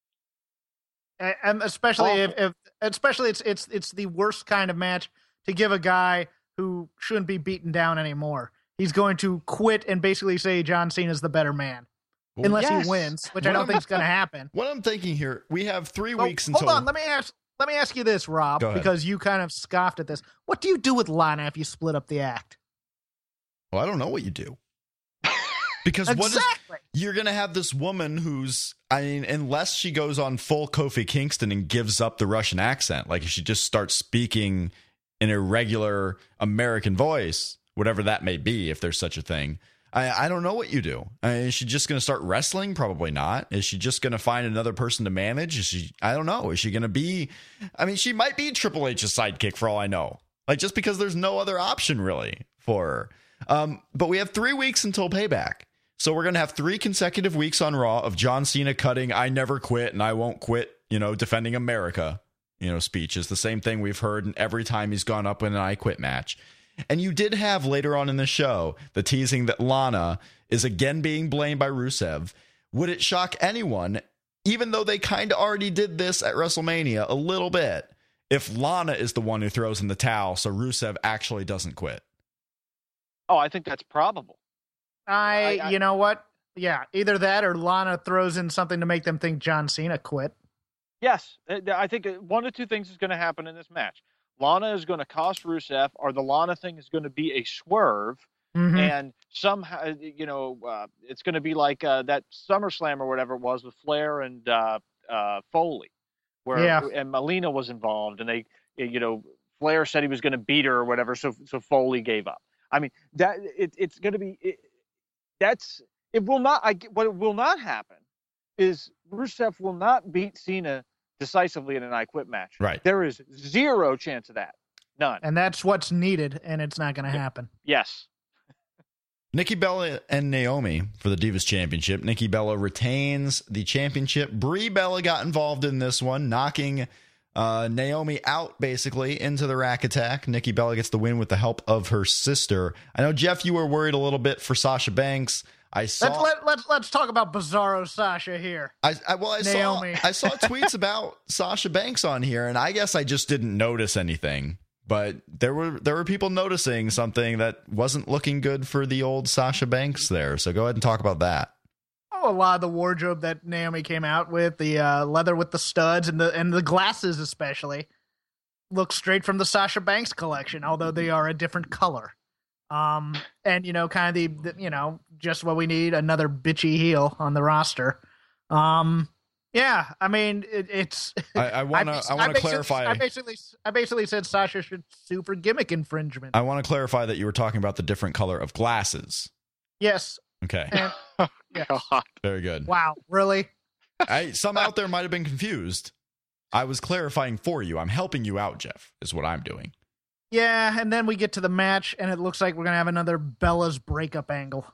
And especially if it's the worst kind of match to give a guy who shouldn't be beaten down anymore. He's going to quit and basically say John Cena's the better man. Well, unless yes. he wins, which I don't think is going to happen. What I'm thinking here, we have 3 weeks until. Hold on, let me ask you this, Rob, because you kind of scoffed at this. What do you do with Lana if you split up the act? Well, I don't know what you do. Because exactly. You're going to have this woman who's, I mean, unless she goes on full Kofi Kingston and gives up the Russian accent, like if she just starts speaking in a regular American voice, whatever that may be, if there's such a thing, I don't know what you do. Is she just going to start wrestling? Probably not. Is she just going to find another person to manage? I don't know. Is she going to be, I mean, she might be Triple H's sidekick for all I know. Like, just because there's no other option really for her. But we have 3 weeks until Payback. So we're going to have 3 consecutive weeks on Raw of John Cena cutting "I never quit and I won't quit," defending America, speech. Is the same thing we've heard every time he's gone up in an "I quit" match. And you did have later on in the show the teasing that Lana is again being blamed by Rusev. Would it shock anyone, even though they kind of already did this at WrestleMania a little bit, if Lana is the one who throws in the towel so Rusev actually doesn't quit? Oh, I think that's probable. You know what? Yeah, either that or Lana throws in something to make them think John Cena quit. Yes, I think one of 2 things is going to happen in this match. Lana is going to cost Rusev, or the Lana thing is going to be a swerve, and somehow, it's going to be like that SummerSlam or whatever it was with Flair and Foley, where and Melina was involved, and they, Flair said he was going to beat her or whatever, so Foley gave up. I mean, that it's going to be it will not. What will not happen is Rusev will not beat Cena decisively in an I Quit match. Right. There is 0 chance of that. None. And that's what's needed, and it's not going to happen. Yes. Nikki Bella and Naomi for the Divas Championship. Nikki Bella retains the championship. Brie Bella got involved in this one, knocking Naomi out basically into the rack attack. Nikki Bella gets the win with the help of her sister. I know, Jeff, you were worried a little bit for Sasha Banks. Let's talk about Bizarro Sasha here. I saw tweets about Sasha Banks on here, and I guess I just didn't notice anything. But there were people noticing something that wasn't looking good for the old Sasha Banks there. So go ahead and talk about that. A lot of the wardrobe that Naomi came out with, the leather with the studs and the glasses especially, look straight from the Sasha Banks collection, although they are a different color. And kind of the just what we need, another bitchy heel on the roster. Yeah, I mean it's. I want to clarify. I basically said Sasha should sue for gimmick infringement. I want to clarify that you were talking about the different color of glasses. Yes. Okay. And, yes. Very good. Wow, really? Some out there might have been confused. I was clarifying for you. I'm helping you out, Jeff, is what I'm doing. Yeah, and then we get to the match, and it looks like we're going to have another Bella's breakup angle.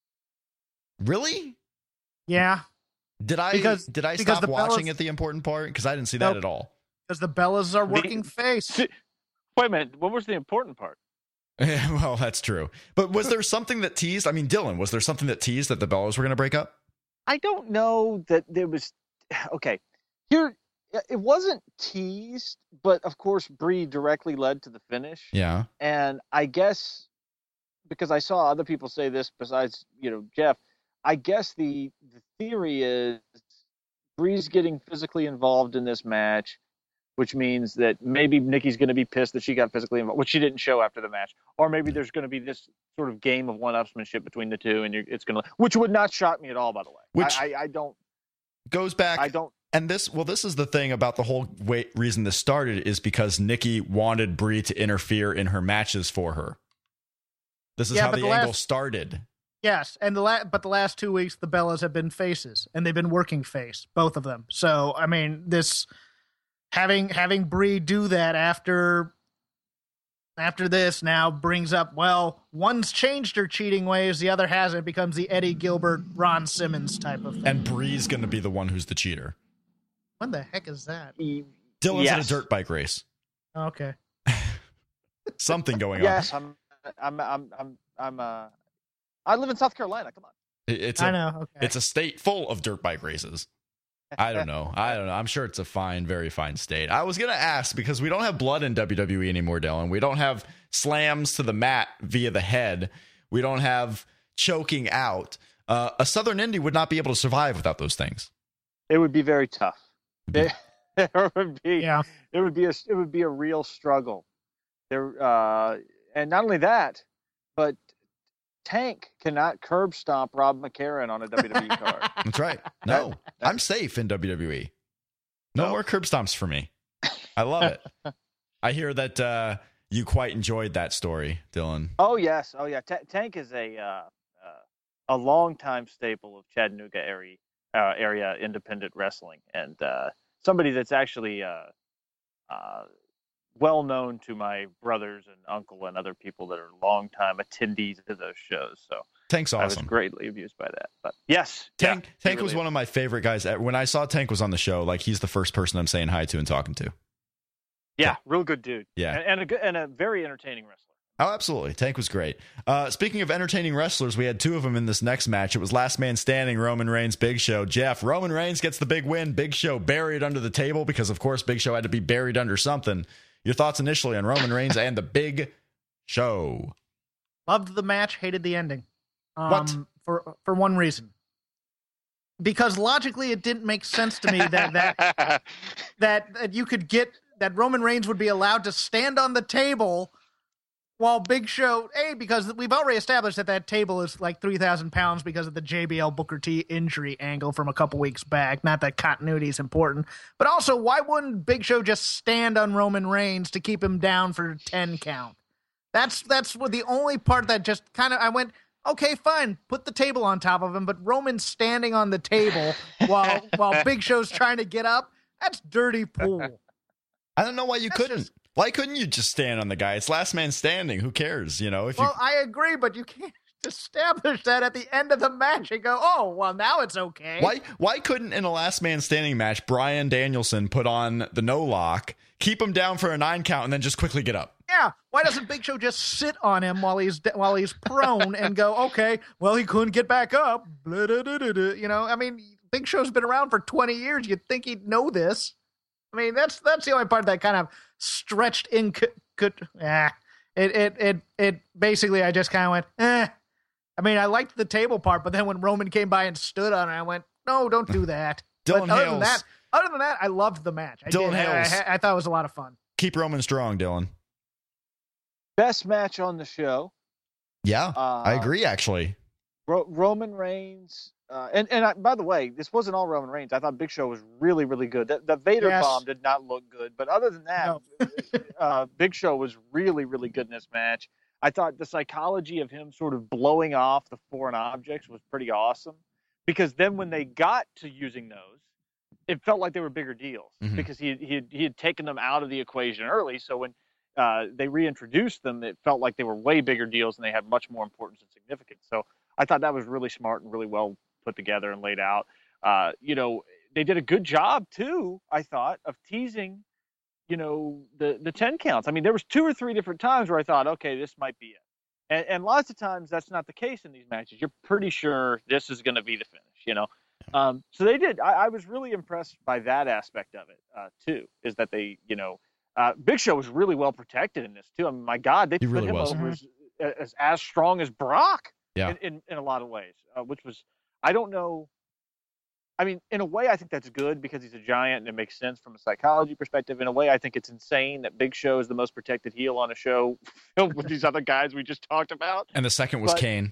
Really? Yeah. Did I stop watching at the important part? Because I didn't see that at all. Because the Bellas are working face. Wait a minute. What was the important part? Well, that's true. But was there something that teased? I mean, Dylan, was there something that teased that the Bellas were going to break up? I don't know that there was. Okay. Here, it wasn't teased, but of course, Brie directly led to the finish. Yeah. And I guess because I saw other people say this besides, Jeff, I guess the theory is Brie's getting physically involved in this match, which means that maybe Nikki's going to be pissed that she got physically involved, which she didn't show after the match. Or maybe there's going to be this sort of game of one-upsmanship between the two, and it's going to, which would not shock me at all, by the way. Which I don't. Goes back. I don't. And this is the thing about the whole reason this started is because Nikki wanted Brie to interfere in her matches for her. This is how the angle started. Yes, and the last 2 weeks the Bellas have been faces, and they've been working face, both of them. So I mean, this having Brie do that after after this now brings up, well, one's changed her cheating ways, the other hasn't. It becomes the Eddie Gilbert, Ron Simmons type of thing. And Bree's going to be the one who's the cheater. What the heck is that? Dylan's in a dirt bike race. Okay. Something going Yes, on. I live in South Carolina. Come on. I know. Okay. It's a state full of dirt bike races. I don't know. I'm sure it's a fine, very fine state. I was going to ask because we don't have blood in WWE anymore, Dylan. We don't have slams to the mat via the head. We don't have choking out. A Southern Indie would not be able to survive without those things. It would be very tough. It would be. Yeah. It would be a real struggle. And not only that, but Tank cannot curb stomp Rob McCarran on a WWE card. That's right. No, I'm safe in WWE. No more curb stomps for me. I love it. I hear that you quite enjoyed that story, Dylan. Oh yes, oh yeah. Tank is a longtime staple of Chattanooga area independent wrestling, and somebody that's actually well known to my brothers and uncle and other people that are longtime attendees to those shows. So Tank's awesome. I was greatly amused by that. But yes, Tank really was one of my favorite guys. When I saw Tank was on the show, like he's the first person I'm saying hi to and talking to. Yeah, real good dude. Yeah, and a very entertaining wrestler. Oh, absolutely. Tank was great. Speaking of entertaining wrestlers, we had two of them in this next match. It was Last Man Standing, Roman Reigns, Big Show. Jeff, Roman Reigns gets the big win. Big Show buried under the table because, of course, Big Show had to be buried under something. Your thoughts initially on Roman Reigns and the Big Show? Loved the match, hated the ending. What? For one reason. Because logically it didn't make sense to me that you could get that Roman Reigns would be allowed to stand on the table while Big Show, because we've already established that table is like 3,000 pounds because of the JBL Booker T injury angle from a couple weeks back. Not that continuity is important, but also why wouldn't Big Show just stand on Roman Reigns to keep him down for 10 count? That's what the only part that just kind of, I went, okay, fine, put the table on top of him, but Roman standing on the table while Big Show's trying to get up, that's dirty pool. I don't know why you couldn't. Why couldn't you just stand on the guy? It's Last Man Standing. Who cares? You know, I agree, but you can't establish that at the end of the match and go, oh, well, now it's okay. Why couldn't in a Last Man Standing match Bryan Danielson put on the no lock, keep him down for a 9 count, and then just quickly get up? Yeah. Why doesn't Big Show just sit on him while he's prone and go, okay, well, he couldn't get back up. Blah, da, da, da, da. You know, I mean, Big Show's been around for 20 years. You'd think he'd know this. I mean, that's the only part that kind of stretched in. It basically, I just kind of went, I mean, I liked the table part, but then when Roman came by and stood on it, I went, no, don't do that. Other than that, I loved the match. I thought it was a lot of fun. Keep Roman strong, Dylan. Best match on the show. Yeah, I agree, actually. Roman Reigns. By the way, this wasn't all Roman Reigns. I thought Big Show was really, really good. The Vader bomb did not look good, but other than that, Big Show was really, really good in this match. I thought the psychology of him sort of blowing off the foreign objects was pretty awesome, because then when they got to using those, it felt like they were bigger deals because he had taken them out of the equation early. So when they reintroduced them, it felt like they were way bigger deals and they had much more importance and significance. So I thought that was really smart and really well put together and laid out. They did a good job too, I thought, of teasing, the 10 counts. I mean, there was 2 or 3 different times where I thought, okay, this might be it. And lots of times that's not the case in these matches. You're pretty sure this is going to be the finish, So they did. I was really impressed by that aspect of it too, is that they, Big Show was really well protected in this too. I mean, my God, they put him over as strong as Brock in a lot of ways, which was, I don't know. I mean, in a way, I think that's good because he's a giant and it makes sense from a psychology perspective. In a way, I think it's insane that Big Show is the most protected heel on a show filled with these other guys we just talked about. And the second was Kane.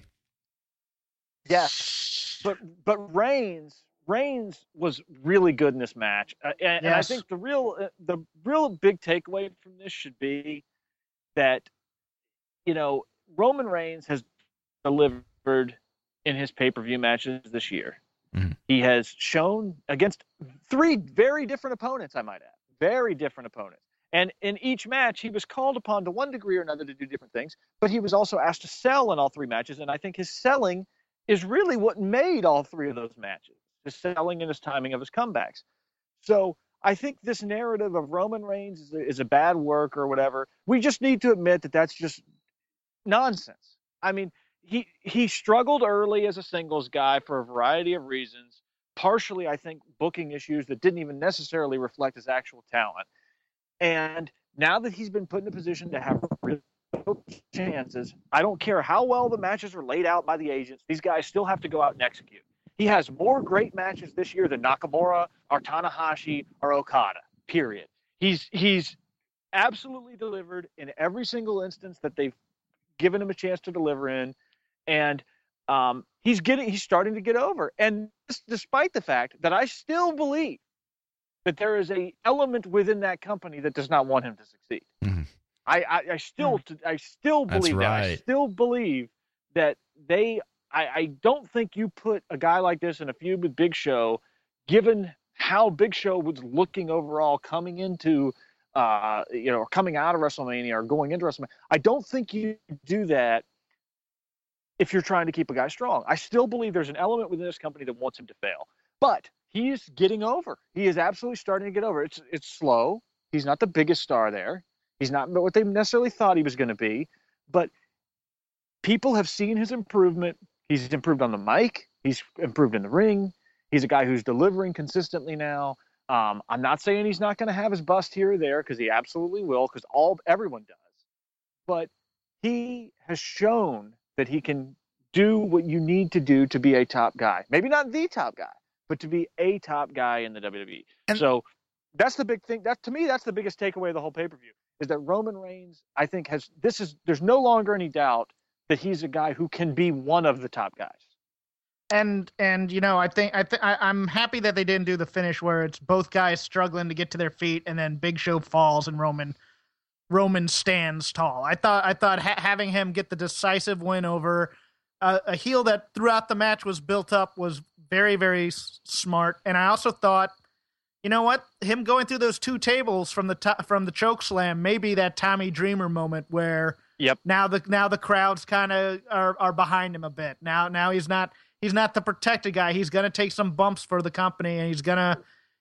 Yes. But Reigns was really good in this match. And I think the real big takeaway from this should be that, Roman Reigns has delivered in his pay-per-view matches this year. He has shown against 3 very different opponents, I might add. Very different opponents. And in each match, he was called upon to one degree or another to do different things, but he was also asked to sell in all 3 matches. And I think his selling is really what made all 3 of those matches, his selling and his timing of his comebacks. So I think this narrative of Roman Reigns is a bad work or whatever, we just need to admit that that's just nonsense. I mean, he struggled early as a singles guy for a variety of reasons, partially, I think, booking issues that didn't even necessarily reflect his actual talent. And now that he's been put in a position to have real chances, I don't care how well the matches are laid out by the agents, these guys still have to go out and execute. He has more great matches this year than Nakamura or Tanahashi or Okada, period. He's absolutely delivered in every single instance that they've given him a chance to deliver in. And he's starting to get over. And despite the fact that I still believe that there is a element within that company that does not want him to succeed. Mm-hmm. I still believe that. I still believe that I don't think you put a guy like this in a feud with Big Show, given how Big Show was looking overall coming into, or coming out of WrestleMania or going into WrestleMania. I don't think you do that if you're trying to keep a guy strong. I still believe there's an element within this company that wants him to fail. But he's getting over. He is absolutely starting to get over. It's slow. He's not the biggest star there. He's not what they necessarily thought he was going to be. But people have seen his improvement. He's improved on the mic. He's improved in the ring. He's a guy who's delivering consistently now. I'm not saying he's not going to have his bust here or there, because he absolutely will, because everyone does. But he has shown that he can do what you need to do to be a top guy. Maybe not the top guy, but to be a top guy in the WWE. And so that's the big thing. To me, that's the biggest takeaway of the whole pay-per-view, is that Roman Reigns, I think, there's no longer any doubt that he's a guy who can be one of the top guys. And I'm happy that they didn't do the finish where it's both guys struggling to get to their feet and then Big Show falls and Roman stands tall. I thought having him get the decisive win over a heel that throughout the match was built up was very, very smart. And I also thought, you know what, him going through those 2 tables from the choke slam may be that Tommy Dreamer moment where now the crowds kind of are behind him a bit. Now he's not the protected guy. He's going to take some bumps for the company, and he's going to,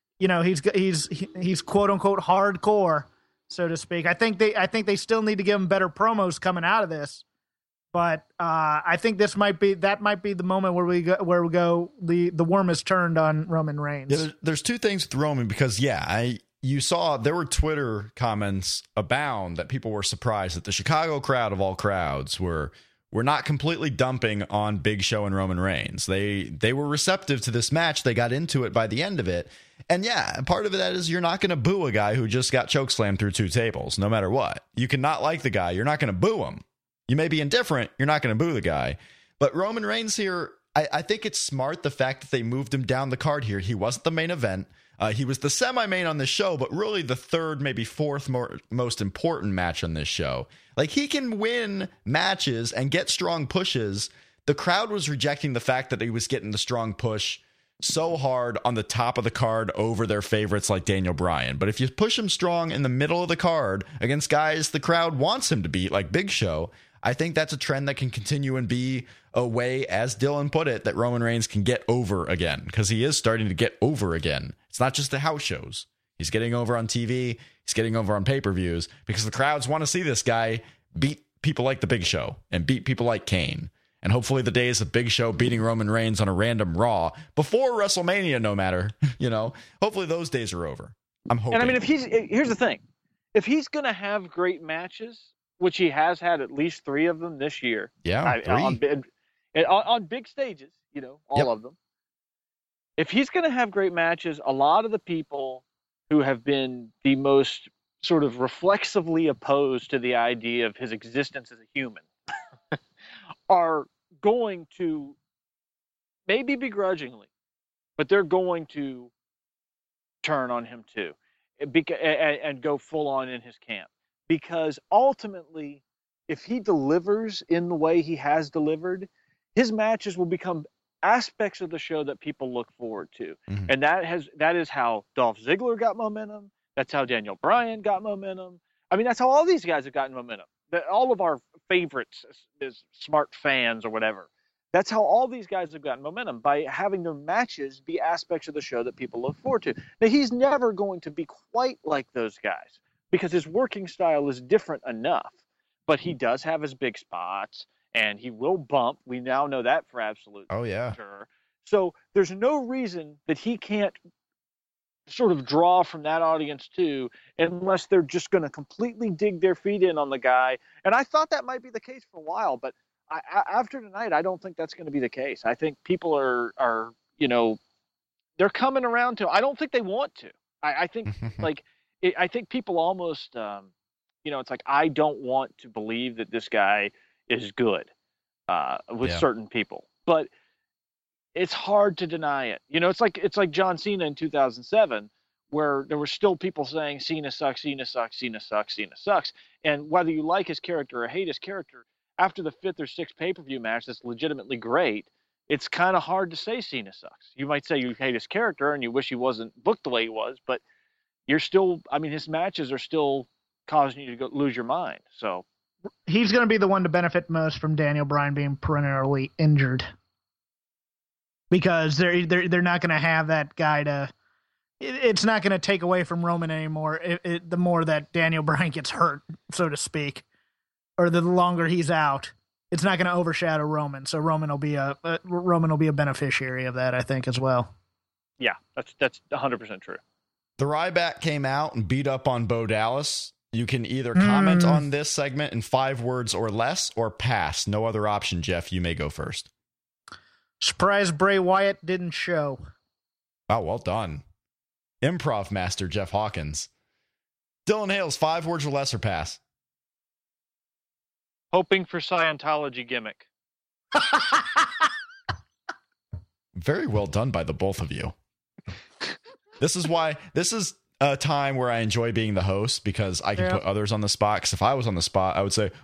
he's quote unquote hardcore, so to speak. I think they still need to give him better promos coming out of this, but I think that might be the moment where we go the worm is turned on Roman Reigns. Yeah, there's 2 things with Roman, because you saw there were Twitter comments abound that people were surprised that the Chicago crowd of all crowds were not completely dumping on Big Show and Roman Reigns. They were receptive to this match. They got into it by the end of it. And part of that is you're not going to boo a guy who just got chokeslammed through 2 tables, no matter what. You cannot like the guy. You're not going to boo him. You may be indifferent. You're not going to boo the guy. But Roman Reigns here, I think it's smart, the fact that they moved him down the card here. He wasn't the main event. He was the semi-main on this show, but really the 3rd, maybe 4th most important match on this show. Like, he can win matches and get strong pushes. The crowd was rejecting the fact that he was getting the strong push so hard on the top of the card over their favorites like Daniel Bryan. But if you push him strong in the middle of the card against guys the crowd wants him to beat, like Big Show, I think that's a trend that can continue and be a way, as Dylan put it, that Roman Reigns can get over again, because he is starting to get over again. It's not just the house shows. He's getting over on TV. He's getting over on pay-per-views, because the crowds want to see this guy beat people like the Big Show and beat people like Kane. And hopefully the days of Big Show beating Roman Reigns on a random Raw before WrestleMania, no matter, hopefully those days are over. I'm hoping. And I mean, here's the thing. If he's going to have great matches, which he has had at least 3 of them this year. Yeah, 3. On big stages, all of them. If he's going to have great matches, a lot of the people who have been the most sort of reflexively opposed to the idea of his existence as a human are going to, maybe begrudgingly, but they're going to turn on him too and go full on in his camp. Because ultimately, if he delivers in the way he has delivered, his matches will become aspects of the show that people look forward to. Mm-hmm. And that is how Dolph Ziggler got momentum. That's how Daniel Bryan got momentum. I mean, that's how all these guys have gotten momentum. All of our favorites as smart fans or whatever. That's how all these guys have gotten momentum, by having their matches be aspects of the show that people look forward to. Now, he's never going to be quite like those guys because his working style is different enough. But he does have his big spots, and he will bump. We now know that for absolute sure. So there's no reason that he can't sort of draw from that audience too, unless they're just going to completely dig their feet in on the guy. And I thought that might be the case for a while, but after tonight, I don't think that's going to be the case. I think people are they're coming around to. I don't think they want to. I think I think people almost it's like, I don't want to believe that this guy is good with certain people, but it's hard to deny it. It's like John Cena in 2007, where there were still people saying Cena sucks, Cena sucks, Cena sucks, Cena sucks. And whether you like his character or hate his character, after the 5th or 6th pay-per-view match that's legitimately great, it's kind of hard to say Cena sucks. You might say you hate his character and you wish he wasn't booked the way he was, but you're still, his matches are still causing you to lose your mind. So he's going to be the one to benefit most from Daniel Bryan being perennially injured, because they're not going to have that guy to. It's not going to take away from Roman anymore. The more that Daniel Bryan gets hurt, so to speak, or the longer he's out, it's not going to overshadow Roman. So Roman will be a beneficiary of that, I think, as well. Yeah, that's 100% true. The Ryback came out and beat up on Bo Dallas. You can either comment on this segment in 5 words or less, or pass. No other option, Jeff. You may go first. Surprised Bray Wyatt didn't show. Oh, well done. Improv master Jeff Hawkins. Dylan Hales, 5 words or less, or pass. Hoping for Scientology gimmick. Very well done by the both of you. This is a time where I enjoy being the host, because I can put others on the spot. Because if I was on the spot, I would say,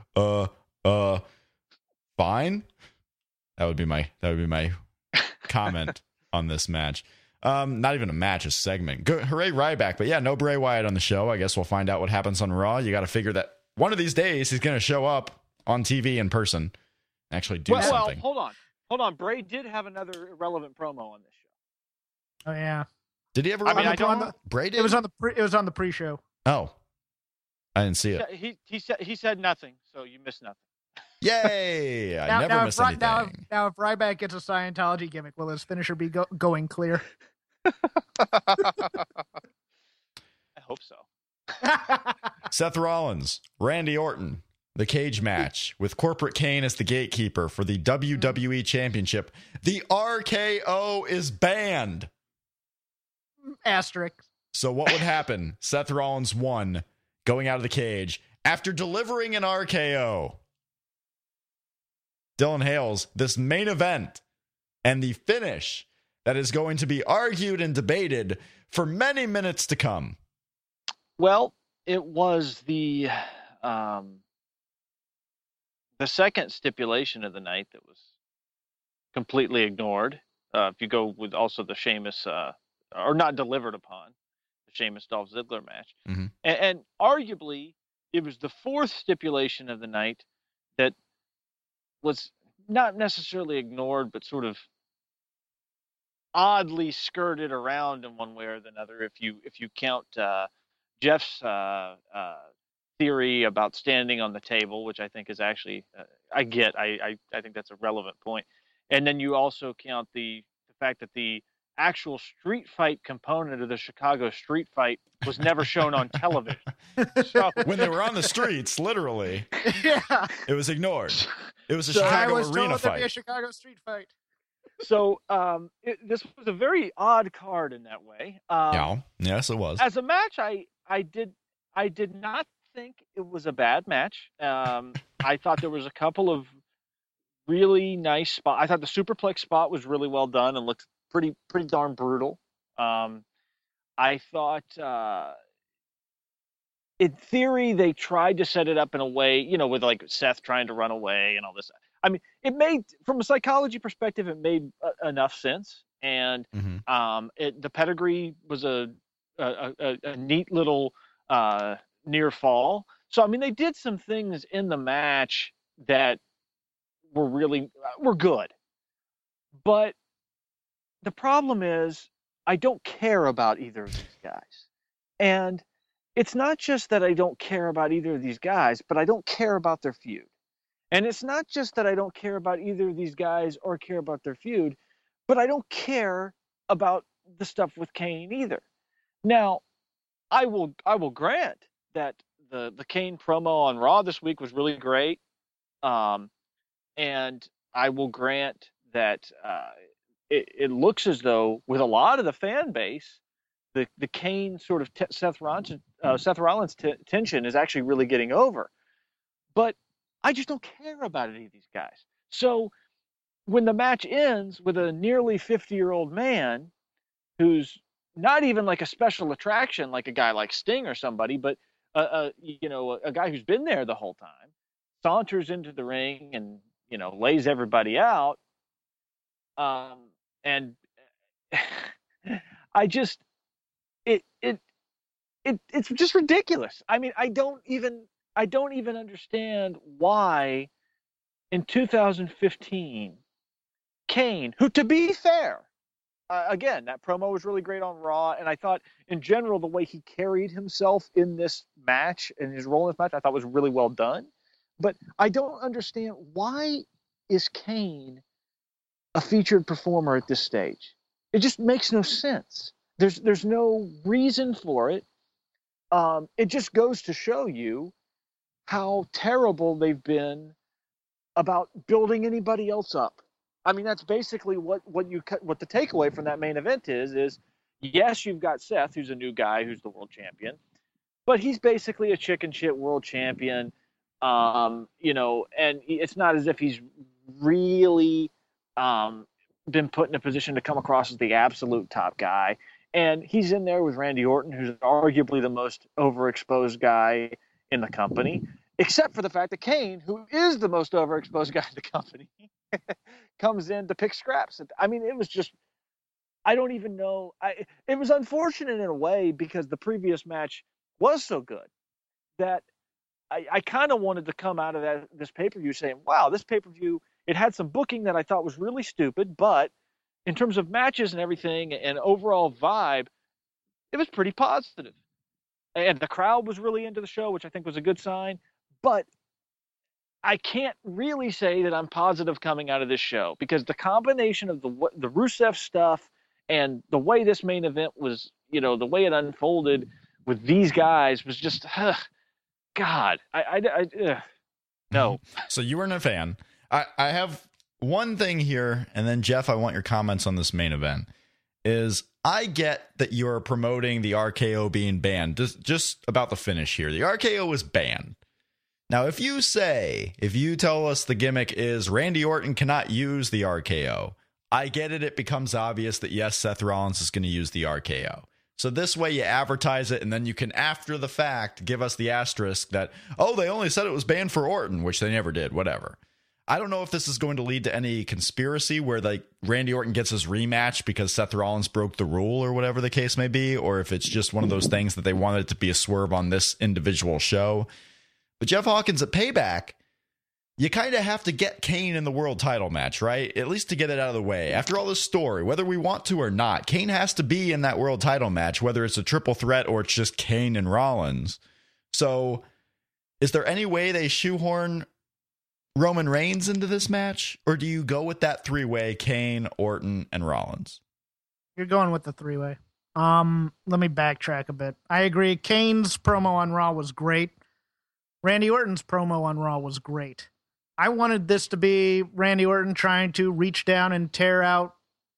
fine. That would be my comment on this match. Not even a match, a segment. Good, hooray, Ryback. But yeah, no Bray Wyatt on the show. I guess we'll find out what happens on Raw. You got to figure that one of these days he's going to show up on TV in person, actually do something. Well, hold on. Bray did have another irrelevant promo on this show. Oh yeah. Did he ever? Bray did? It was on the pre-show. Oh, I didn't see it. He said nothing, so you missed nothing. Yay! I never miss anything. Now, if Ryback gets a Scientology gimmick, will his finisher be going clear? I hope so. Seth Rollins, Randy Orton, the cage match with Corporate Kane as the gatekeeper for the WWE Championship. The RKO is banned. Asterisk. So what would happen? Seth Rollins won, going out of the cage after delivering an RKO. Dylan Hales, this main event and the finish that is going to be argued and debated for many minutes to come. Well, it was the second stipulation of the night that was completely ignored. If you go with also the Sheamus, or not delivered upon, the Sheamus Dolph Ziggler match. Mm-hmm. And arguably, it was the 4th stipulation of the night that was not necessarily ignored, but sort of oddly skirted around in one way or another. If you count Jeff's theory about standing on the table, which I think is actually I think that's a relevant point, and then you also count the fact that the actual street fight component of the Chicago street fight was never shown on television. So, when they were on the streets, literally, it was ignored. It was a So Chicago I was arena told fight. to be a Chicago street fight. So this was a very odd card in that way. Yes, it was. As a match, I did not think it was a bad match. I thought there was a couple of really nice spots. I thought the superplex spot was really well done and looked pretty darn brutal. I thought in theory they tried to set it up in a way, with like Seth trying to run away and all this. I mean, it made, from a psychology perspective, it made enough sense. And the pedigree was a neat little near fall. So, I mean, they did some things in the match that were good. But the problem is I don't care about either of these guys. And it's not just that I don't care about either of these guys, but I don't care about their feud. And it's not just that I don't care about either of these guys or care about their feud, but I don't care about the stuff with Kane either. Now, I will grant that the Kane promo on Raw this week was really great. And I will grant that it looks as though with a lot of the fan base, the Kane sort of Seth Rollins tension is actually really getting over. But I just don't care about any of these guys. So when the match ends with a nearly 50-year-old man who's not even like a special attraction like a guy like Sting or somebody, but a guy who's been there the whole time, saunters into the ring and lays everybody out, and I just it's just ridiculous. I mean, I don't even understand why in 2015 Kane, who, to be fair, again, that promo was really great on Raw, and I thought in general the way he carried himself in this match and his role in this match I thought was really well done. But I don't understand, why is Kane a featured performer at this stage? It just makes no sense. There's no reason for it. It just goes to show you how terrible they've been about building anybody else up. I mean, that's basically what the takeaway from that main event is yes, you've got Seth, who's a new guy, who's the world champion, but he's basically a chicken shit world champion. And it's not as if he's really been put in a position to come across as the absolute top guy. And he's in there with Randy Orton, who's arguably the most overexposed guy in the company, except for the fact that Kane, who is the most overexposed guy in the company, comes in to pick scraps. I mean, it was just, I don't even know. It was unfortunate in a way because the previous match was so good that I kind of wanted to come out of this pay-per-view saying, wow, this pay-per-view, it had some booking that I thought was really stupid, but in terms of matches and everything and overall vibe, it was pretty positive. And the crowd was really into the show, which I think was a good sign. But I can't really say that I'm positive coming out of this show because the combination of the Rusev stuff and the way this main event was, the way it unfolded with these guys was just, God, no. So you weren't a fan. I have one thing here, and then Jeff, I want your comments on this main event. Is I get that you're promoting the RKO being banned. Just about the finish here. The RKO was banned. Now, if you tell us the gimmick is Randy Orton cannot use the RKO, I get it. It becomes obvious that, yes, Seth Rollins is going to use the RKO. So this way you advertise it, and then you can, after the fact, give us the asterisk that, oh, they only said it was banned for Orton, which they never did, whatever. I don't know if this is going to lead to any conspiracy where Randy Orton gets his rematch because Seth Rollins broke the rule or whatever the case may be, or if it's just one of those things that they wanted it to be a swerve on this individual show. But Jeff Hawkins at Payback, you kind of have to get Kane in the world title match, right? At least to get it out of the way. After all this story, whether we want to or not, Kane has to be in that world title match, whether it's a triple threat or it's just Kane and Rollins. So is there any way they shoehorn Roman Reigns into this match? Or do you go with that three-way, Kane, Orton, and Rollins? You're going with the three-way. Let me backtrack a bit. I agree. Kane's promo on Raw was great. Randy Orton's promo on Raw was great. I wanted this to be Randy Orton trying to reach down and tear out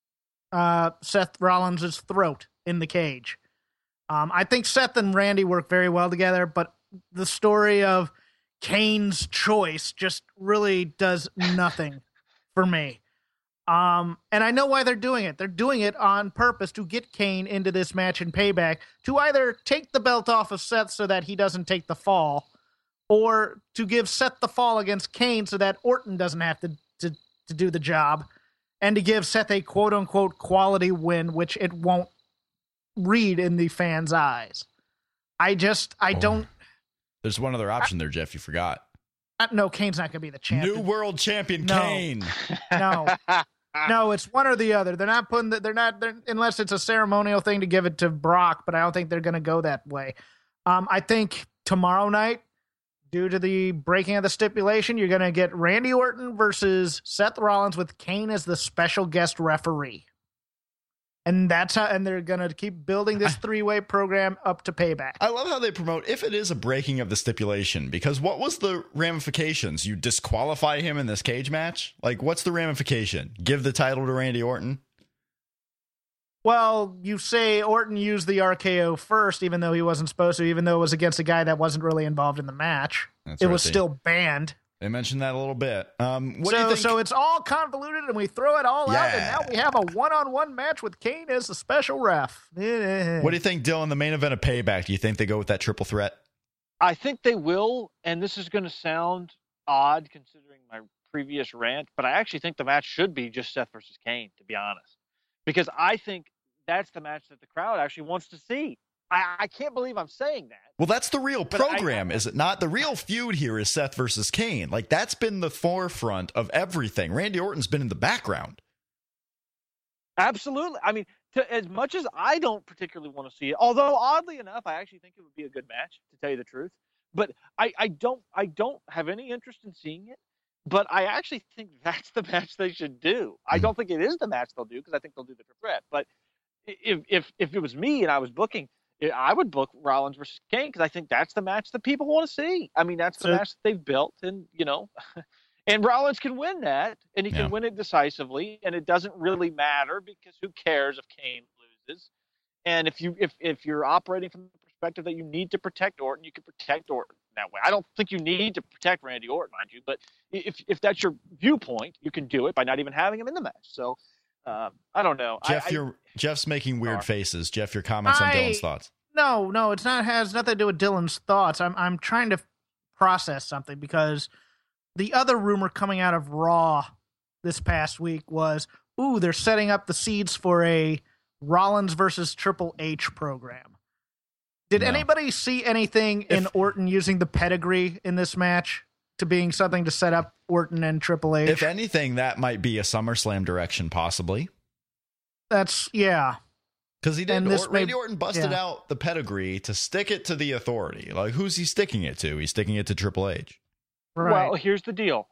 Seth Rollins' throat in the cage. I think Seth and Randy work very well together, but the story of Kane's choice just really does nothing for me. And I know why they're doing it. They're doing it on purpose to get Kane into this match in Payback to either take the belt off of Seth so that he doesn't take the fall, or to give Seth the fall against Kane so that Orton doesn't have to do the job, and to give Seth a quote-unquote quality win, which it won't read in the fans' eyes. I don't. There's one other option there, Jeff. You forgot. No, Kane's not going to be the champion. New world champion No. Kane. No, it's one or the other. They're not putting unless it's a ceremonial thing to give it to Brock, but I don't think they're going to go that way. I think tomorrow night, due to the breaking of the stipulation, you're going to get Randy Orton versus Seth Rollins with Kane as the special guest referee. And they're going to keep building this three-way program up to Payback. I love how they promote if it is a breaking of the stipulation, because what was the ramifications? You disqualify him in this cage match? Like, what's the ramification? Give the title to Randy Orton? Well, you say Orton used the RKO first, even though he wasn't supposed to, even though it was against a guy that wasn't really involved in the match. It was still banned. They mentioned that a little bit. What do you think? So it's all convoluted, and we throw it all out, and now we have a one-on-one match with Kane as the special ref. What do you think, Dylan, the main event of Payback? Do you think they go with that triple threat? I think they will, and this is going to sound odd considering my previous rant, but I actually think the match should be just Seth versus Kane, to be honest, because I think that's the match that the crowd actually wants to see. I can't believe I'm saying that. Well, that's the real program, is it not? The real feud here is Seth versus Kane. Like, that's been the forefront of everything. Randy Orton's been in the background. Absolutely. I mean, as much as I don't particularly want to see it, although oddly enough, I actually think it would be a good match, to tell you the truth. But I don't have any interest in seeing it. But I actually think that's the match they should do. I don't think it is the match they'll do, because I think they'll do the triple threat. But if it was me and I was booking, I would book Rollins versus Kane, because I think that's the match that people want to see. I mean, that's the match that they've built, and and Rollins can win that, and he can win it decisively, and it doesn't really matter, because who cares if Kane loses? And if you're operating from the perspective that you need to protect Orton, you can protect Orton that way. I don't think you need to protect Randy Orton, mind you, but if that's your viewpoint, you can do it by not even having him in the match. So I don't know. Jeff, Jeff's making weird faces. Jeff, your comments on Dylan's thoughts. No, it's not. Has nothing to do with Dylan's thoughts. I'm trying to process something, because the other rumor coming out of Raw this past week was, they're setting up the seeds for a Rollins versus Triple H program. Did anybody see anything in Orton using the pedigree in this match to being something to set up Orton and Triple H? If anything, that might be a SummerSlam direction, possibly. Because he did. Randy Orton busted out the pedigree to stick it to the Authority. Like, who's he sticking it to? He's sticking it to Triple H. Right. Well, here's the deal.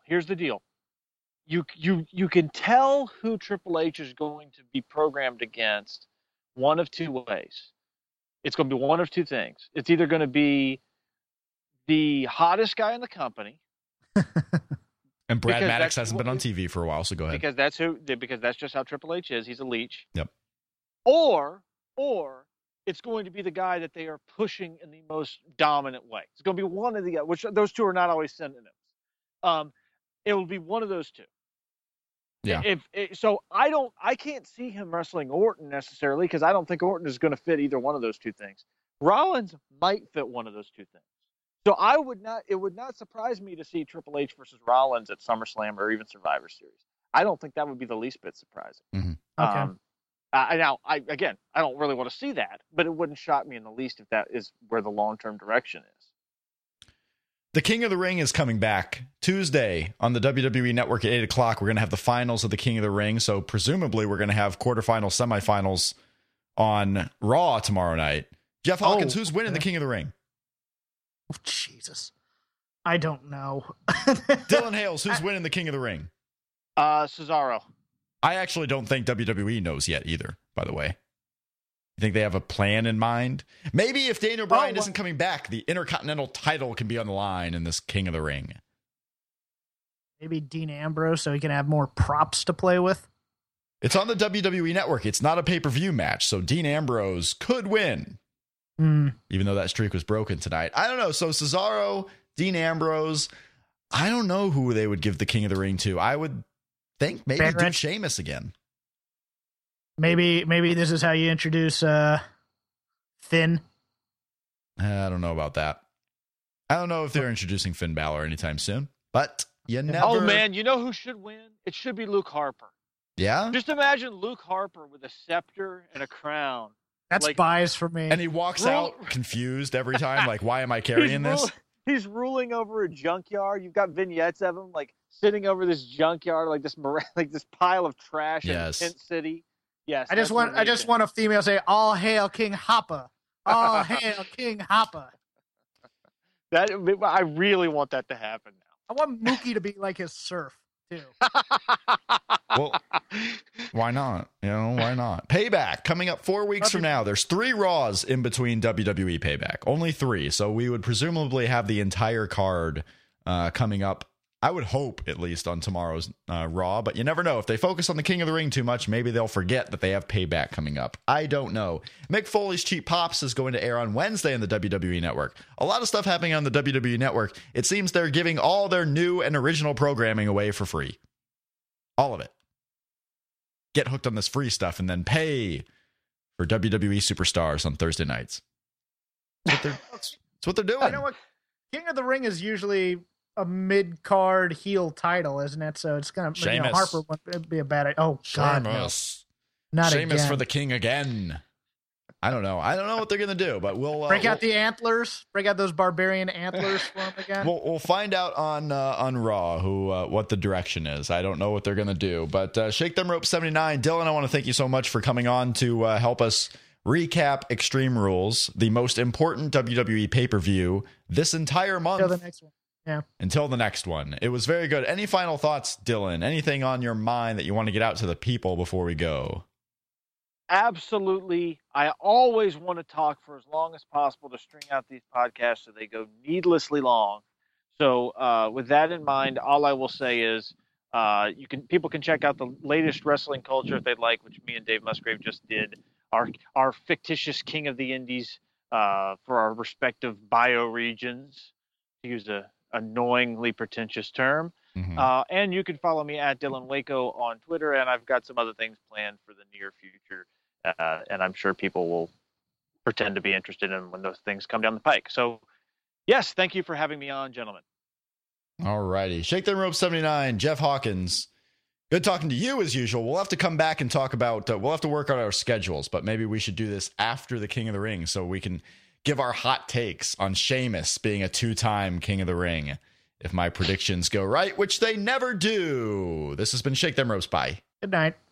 You can tell who Triple H is going to be programmed against one of two ways. It's going to be one of two things. It's either going to be the hottest guy in the company. And Brad Maddox hasn't been on TV for a while, so go ahead. Because that's just how Triple H is. He's a leech. Yep. Or it's going to be the guy that they are pushing in the most dominant way. It's going to be one of the, which those two are not always synonyms. It will be one of those two. Yeah. So I can't see him wrestling Orton necessarily, because I don't think Orton is going to fit either one of those two things. Rollins might fit one of those two things. So it would not surprise me to see Triple H versus Rollins at SummerSlam or even Survivor Series. I don't think that would be the least bit surprising. Mm-hmm. Okay. I don't really want to see that, but it wouldn't shock me in the least if that is where the long-term direction is. The King of the Ring is coming back Tuesday on the WWE Network at 8 o'clock. We're going to have the finals of the King of the Ring. So presumably we're going to have quarterfinals, semifinals on Raw tomorrow night. Jeff Hawkins, who's winning the King of the Ring? Oh, Jesus. I don't know. Dylan Hales, who's winning the King of the Ring? Cesaro. I actually don't think WWE knows yet either, by the way. You think they have a plan in mind? Maybe if Daniel Bryan isn't coming back, the Intercontinental title can be on the line in this King of the Ring. Maybe Dean Ambrose, so he can have more props to play with. It's on the WWE Network. It's not a pay-per-view match, so Dean Ambrose could win. Even though that streak was broken tonight. I don't know. So Cesaro, Dean Ambrose, I don't know who they would give the King of the Ring to. I would think maybe do Sheamus again. Maybe this is how you introduce Finn. I don't know about that. I don't know if they're introducing Finn Balor anytime soon, but you never. Oh man, you know who should win? It should be Luke Harper. Yeah? Just imagine Luke Harper with a scepter and a crown That's like, bias for me. And he walks out confused every time. Like, why am I carrying this? He's ruling over a junkyard. You've got vignettes of him like sitting over this junkyard, like this pile of trash in Tent City. Yes, I just want a female say, "All hail King Hoppa! All hail King Hoppa!" That I really want that to happen now. I want Mookie to be like his serf too. Well, why not? Why not? Payback coming up 4 weeks from now. There's 3 Raws in between WWE Payback. Only 3. So we would presumably have the entire card coming up. I would hope at least on tomorrow's Raw, but you never know. If they focus on the King of the Ring too much, maybe they'll forget that they have Payback coming up. I don't know. Mick Foley's Cheap Pops is going to air on Wednesday on the WWE Network. A lot of stuff happening on the WWE Network. It seems they're giving all their new and original programming away for free. All of it. Get hooked on this free stuff and then pay for WWE Superstars on Thursday nights. That's what they're doing. You know what? King of the Ring is usually a mid-card heel title, isn't it? So it's going to, Harper would be a bad idea. Oh, God, Sheamus. No. Not Sheamus again. for the king again. I don't know what they're going to do, but we'll break out the antlers. Break out those barbarian antlers for him again. We'll find out on Raw what the direction is. I don't know what they're going to do, but Shake Them Ropes 79. Dylan, I want to thank you so much for coming on to help us recap Extreme Rules, the most important WWE pay-per-view this entire month. Until the next one. Yeah. Until the next one. It was very good. Any final thoughts, Dylan? Anything on your mind that you want to get out to the people before we go? Absolutely. I always want to talk for as long as possible to string out these podcasts so they go needlessly long. So with that in mind, all I will say is people can check out the latest Wrestling Culture if they'd like, which me and Dave Musgrave just did. Our fictitious King of the Indies for our respective bioregions, to use a annoyingly pretentious term. Mm-hmm. And you can follow me at Dylan Waco on Twitter, and I've got some other things planned for the near future. And I'm sure people will pretend to be interested in when those things come down the pike. So, yes, thank you for having me on, gentlemen. All righty. Shake Them Ropes 79, Jeff Hawkins. Good talking to you as usual. We'll have to come back and talk about, we'll have to work on our schedules, but maybe we should do this after the King of the Ring so we can give our hot takes on Sheamus being a 2-time King of the Ring. If my predictions go right, which they never do. This has been Shake Them Ropes. Bye. Good night.